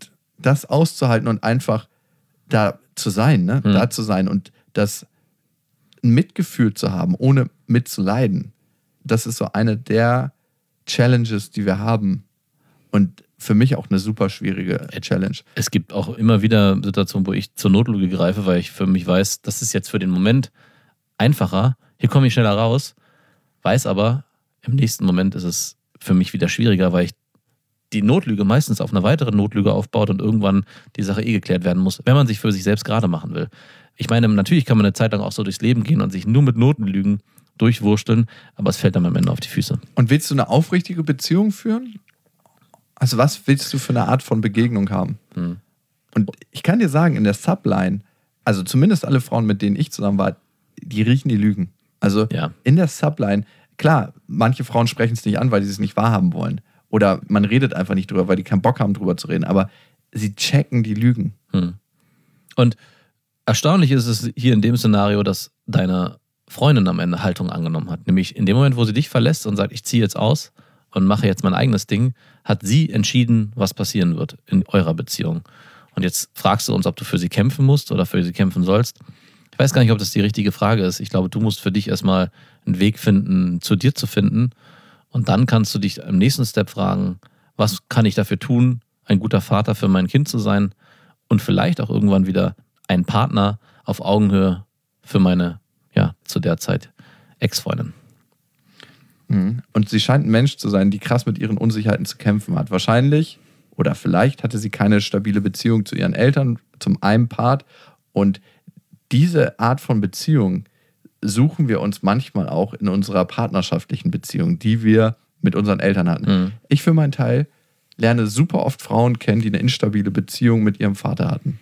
das auszuhalten und einfach da zu sein, ne? Da zu sein und das ein Mitgefühl zu haben, ohne mitzuleiden. Das ist so eine der Challenges, die wir haben. Und für mich auch eine super schwierige Challenge. Es gibt auch immer wieder Situationen, wo ich zur Notlüge greife, weil ich für mich weiß, das ist jetzt für den Moment einfacher. Hier komme ich schneller raus. Weiß aber, im nächsten Moment ist es für mich wieder schwieriger, weil ich die Notlüge meistens auf eine weitere Notlüge aufbaut und irgendwann die Sache geklärt werden muss, wenn man sich für sich selbst gerade machen will. Ich meine, natürlich kann man eine Zeit lang auch so durchs Leben gehen und sich nur mit Notenlügen durchwursteln, aber es fällt dann am Ende auf die Füße. Und willst du eine aufrichtige Beziehung führen? Also was willst du für eine Art von Begegnung haben? Und ich kann dir sagen, in der Subline, also zumindest alle Frauen, mit denen ich zusammen war, die riechen die Lügen. Also in der Subline, klar, manche Frauen sprechen es nicht an, weil sie es nicht wahrhaben wollen. Oder man redet einfach nicht drüber, weil die keinen Bock haben, drüber zu reden. Aber sie checken die Lügen. Und erstaunlich ist es hier in dem Szenario, dass deine Freundin am Ende Haltung angenommen hat. Nämlich in dem Moment, wo sie dich verlässt und sagt, ich ziehe jetzt aus und mache jetzt mein eigenes Ding, hat sie entschieden, was passieren wird in eurer Beziehung. Und jetzt fragst du uns, ob du für sie kämpfen musst oder für sie kämpfen sollst. Ich weiß gar nicht, ob das die richtige Frage ist. Ich glaube, du musst für dich erstmal einen Weg finden, zu dir zu finden. Und dann kannst du dich im nächsten Step fragen, was kann ich dafür tun, ein guter Vater für mein Kind zu sein und vielleicht auch irgendwann wieder ein Partner auf Augenhöhe für meine, zu der Zeit Ex-Freundin. Und sie scheint ein Mensch zu sein, die krass mit ihren Unsicherheiten zu kämpfen hat. Wahrscheinlich oder vielleicht hatte sie keine stabile Beziehung zu ihren Eltern, zum einen Part. Und diese Art von Beziehung suchen wir uns manchmal auch in unserer partnerschaftlichen Beziehung, die wir mit unseren Eltern hatten. Ich für meinen Teil lerne super oft Frauen kennen, die eine instabile Beziehung mit ihrem Vater hatten.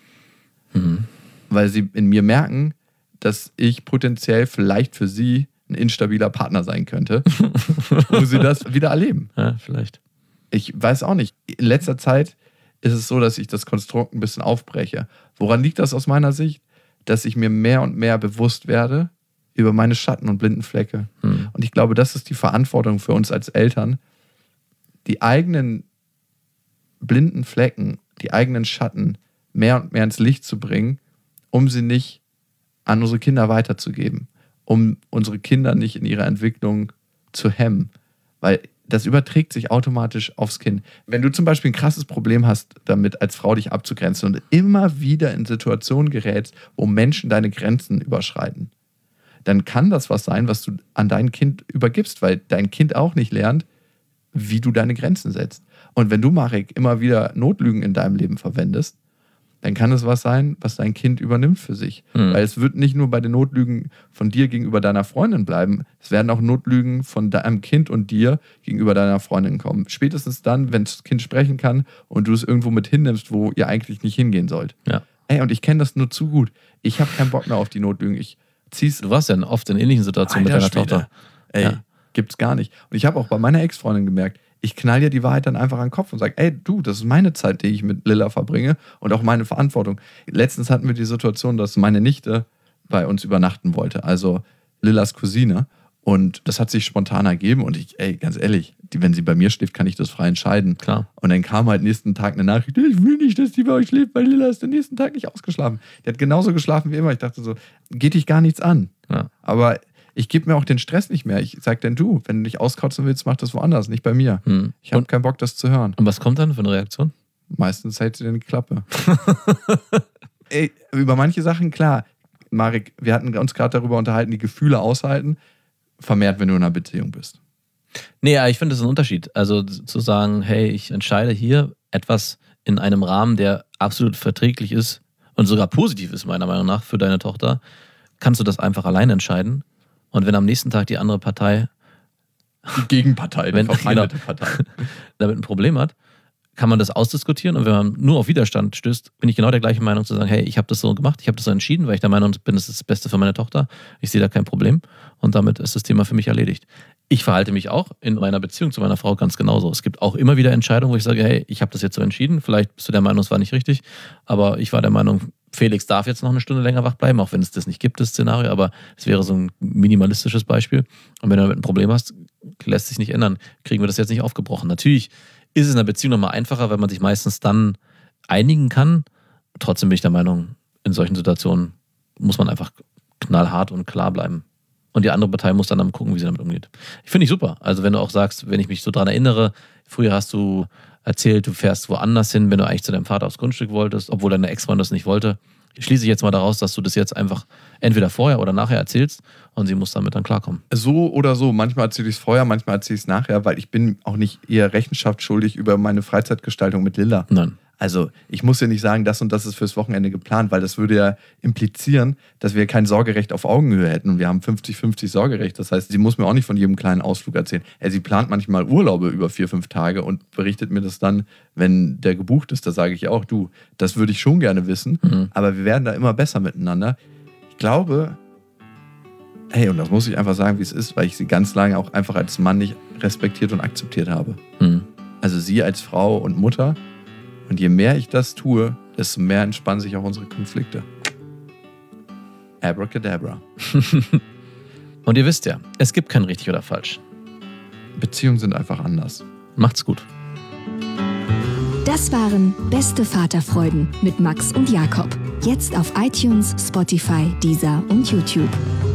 Weil sie in mir merken, dass ich potenziell vielleicht für sie ein instabiler Partner sein könnte, wo sie das wieder erleben. Ja, vielleicht. Ich weiß auch nicht. In letzter Zeit ist es so, dass ich das Konstrukt ein bisschen aufbreche. Woran liegt das aus meiner Sicht? Dass ich mir mehr und mehr bewusst werde über meine Schatten und blinden Flecke. Und ich glaube, das ist die Verantwortung für uns als Eltern, die eigenen blinden Flecken, die eigenen Schatten mehr und mehr ins Licht zu bringen, um sie nicht an unsere Kinder weiterzugeben, um unsere Kinder nicht in ihrer Entwicklung zu hemmen. Weil das überträgt sich automatisch aufs Kind. Wenn du zum Beispiel ein krasses Problem hast, damit als Frau dich abzugrenzen und immer wieder in Situationen gerätst, wo Menschen deine Grenzen überschreiten, dann kann das was sein, was du an dein Kind übergibst, weil dein Kind auch nicht lernt, wie du deine Grenzen setzt. Und wenn du, Marek, immer wieder Notlügen in deinem Leben verwendest, dann kann es was sein, was dein Kind übernimmt für sich. Weil es wird nicht nur bei den Notlügen von dir gegenüber deiner Freundin bleiben, es werden auch Notlügen von deinem Kind und dir gegenüber deiner Freundin kommen. Spätestens dann, wenn das Kind sprechen kann und du es irgendwo mit hinnimmst, wo ihr eigentlich nicht hingehen sollt. Ja. Ey, und ich kenne das nur zu gut. Ich habe keinen Bock mehr auf die Notlügen. Ich zieh's. Du warst ja oft in ähnlichen Situationen mit deiner Tochter. Ey, gibt's gar nicht. Und ich habe auch bei meiner Ex-Freundin gemerkt, ich knall dir die Wahrheit dann einfach an den Kopf und sage, ey, du, das ist meine Zeit, die ich mit Lilla verbringe und auch meine Verantwortung. Letztens hatten wir die Situation, dass meine Nichte bei uns übernachten wollte, also Lillas Cousine. Und das hat sich spontan ergeben und ganz ehrlich, wenn sie bei mir schläft, kann ich das frei entscheiden. Klar. Und dann kam halt nächsten Tag eine Nachricht, ich will nicht, dass die bei euch schläft, weil Lilla ist den nächsten Tag nicht ausgeschlafen. Die hat genauso geschlafen wie immer. Ich dachte so, geht dich gar nichts an. Ja. Aber ich gebe mir auch den Stress nicht mehr. Ich sag denn du, wenn du dich auskotzen willst, mach das woanders, nicht bei mir. Ich habe keinen Bock, das zu hören. Und was kommt dann für eine Reaktion? Meistens hält sie dir die Klappe. Ey, über manche Sachen, klar. Marek, wir hatten uns gerade darüber unterhalten, die Gefühle aushalten, vermehrt, wenn du in einer Beziehung bist. Nee, ja, ich finde, das ist ein Unterschied. Also zu sagen, hey, ich entscheide hier etwas in einem Rahmen, der absolut verträglich ist und sogar positiv ist, meiner Meinung nach, für deine Tochter, kannst du das einfach allein entscheiden. Und wenn am nächsten Tag die andere Partei, die Gegenpartei, die verfeindete Partei, damit ein Problem hat, kann man das ausdiskutieren. Und wenn man nur auf Widerstand stößt, bin ich genau der gleichen Meinung zu sagen, hey, ich habe das so gemacht, ich habe das so entschieden, weil ich der Meinung bin, das ist das Beste für meine Tochter. Ich sehe da kein Problem. Und damit ist das Thema für mich erledigt. Ich verhalte mich auch in meiner Beziehung zu meiner Frau ganz genauso. Es gibt auch immer wieder Entscheidungen, wo ich sage, hey, ich habe das jetzt so entschieden. Vielleicht bist du der Meinung, es war nicht richtig. Aber ich war der Meinung, Felix darf jetzt noch eine Stunde länger wach bleiben, auch wenn es das nicht gibt, das Szenario, aber es wäre so ein minimalistisches Beispiel. Und wenn du damit ein Problem hast, lässt sich nicht ändern, kriegen wir das jetzt nicht aufgebrochen. Natürlich ist es in einer Beziehung nochmal einfacher, weil man sich meistens dann einigen kann. Trotzdem bin ich der Meinung, in solchen Situationen muss man einfach knallhart und klar bleiben. Und die andere Partei muss dann gucken, wie sie damit umgeht. Ich finde ich super. Also wenn du auch sagst, wenn ich mich so dran erinnere, früher hast du erzählt, du fährst woanders hin, wenn du eigentlich zu deinem Vater aufs Grundstück wolltest, obwohl deine Ex-Freundin das nicht wollte. Schließe ich jetzt mal daraus, dass du das jetzt einfach entweder vorher oder nachher erzählst und sie muss damit dann klarkommen. So oder so. Manchmal erzähle ich es vorher, manchmal erzähle ich es nachher, weil ich bin auch nicht ihr Rechenschaft schuldig über meine Freizeitgestaltung mit Lilla. Nein. Also ich muss ja nicht sagen, das und das ist fürs Wochenende geplant, weil das würde ja implizieren, dass wir kein Sorgerecht auf Augenhöhe hätten und wir haben 50-50 Sorgerecht. Das heißt, sie muss mir auch nicht von jedem kleinen Ausflug erzählen. Sie plant manchmal Urlaube über 4-5 Tage und berichtet mir das dann, wenn der gebucht ist. Da sage ich auch, du, das würde ich schon gerne wissen, aber wir werden da immer besser miteinander. Ich glaube, und das muss ich einfach sagen, wie es ist, weil ich sie ganz lange auch einfach als Mann nicht respektiert und akzeptiert habe. Also sie als Frau und Mutter. Und je mehr ich das tue, desto mehr entspannen sich auch unsere Konflikte. Abracadabra. Und ihr wisst ja, es gibt kein richtig oder falsch. Beziehungen sind einfach anders. Macht's gut. Das waren Beste Vaterfreuden mit Max und Jakob. Jetzt auf iTunes, Spotify, Deezer und YouTube.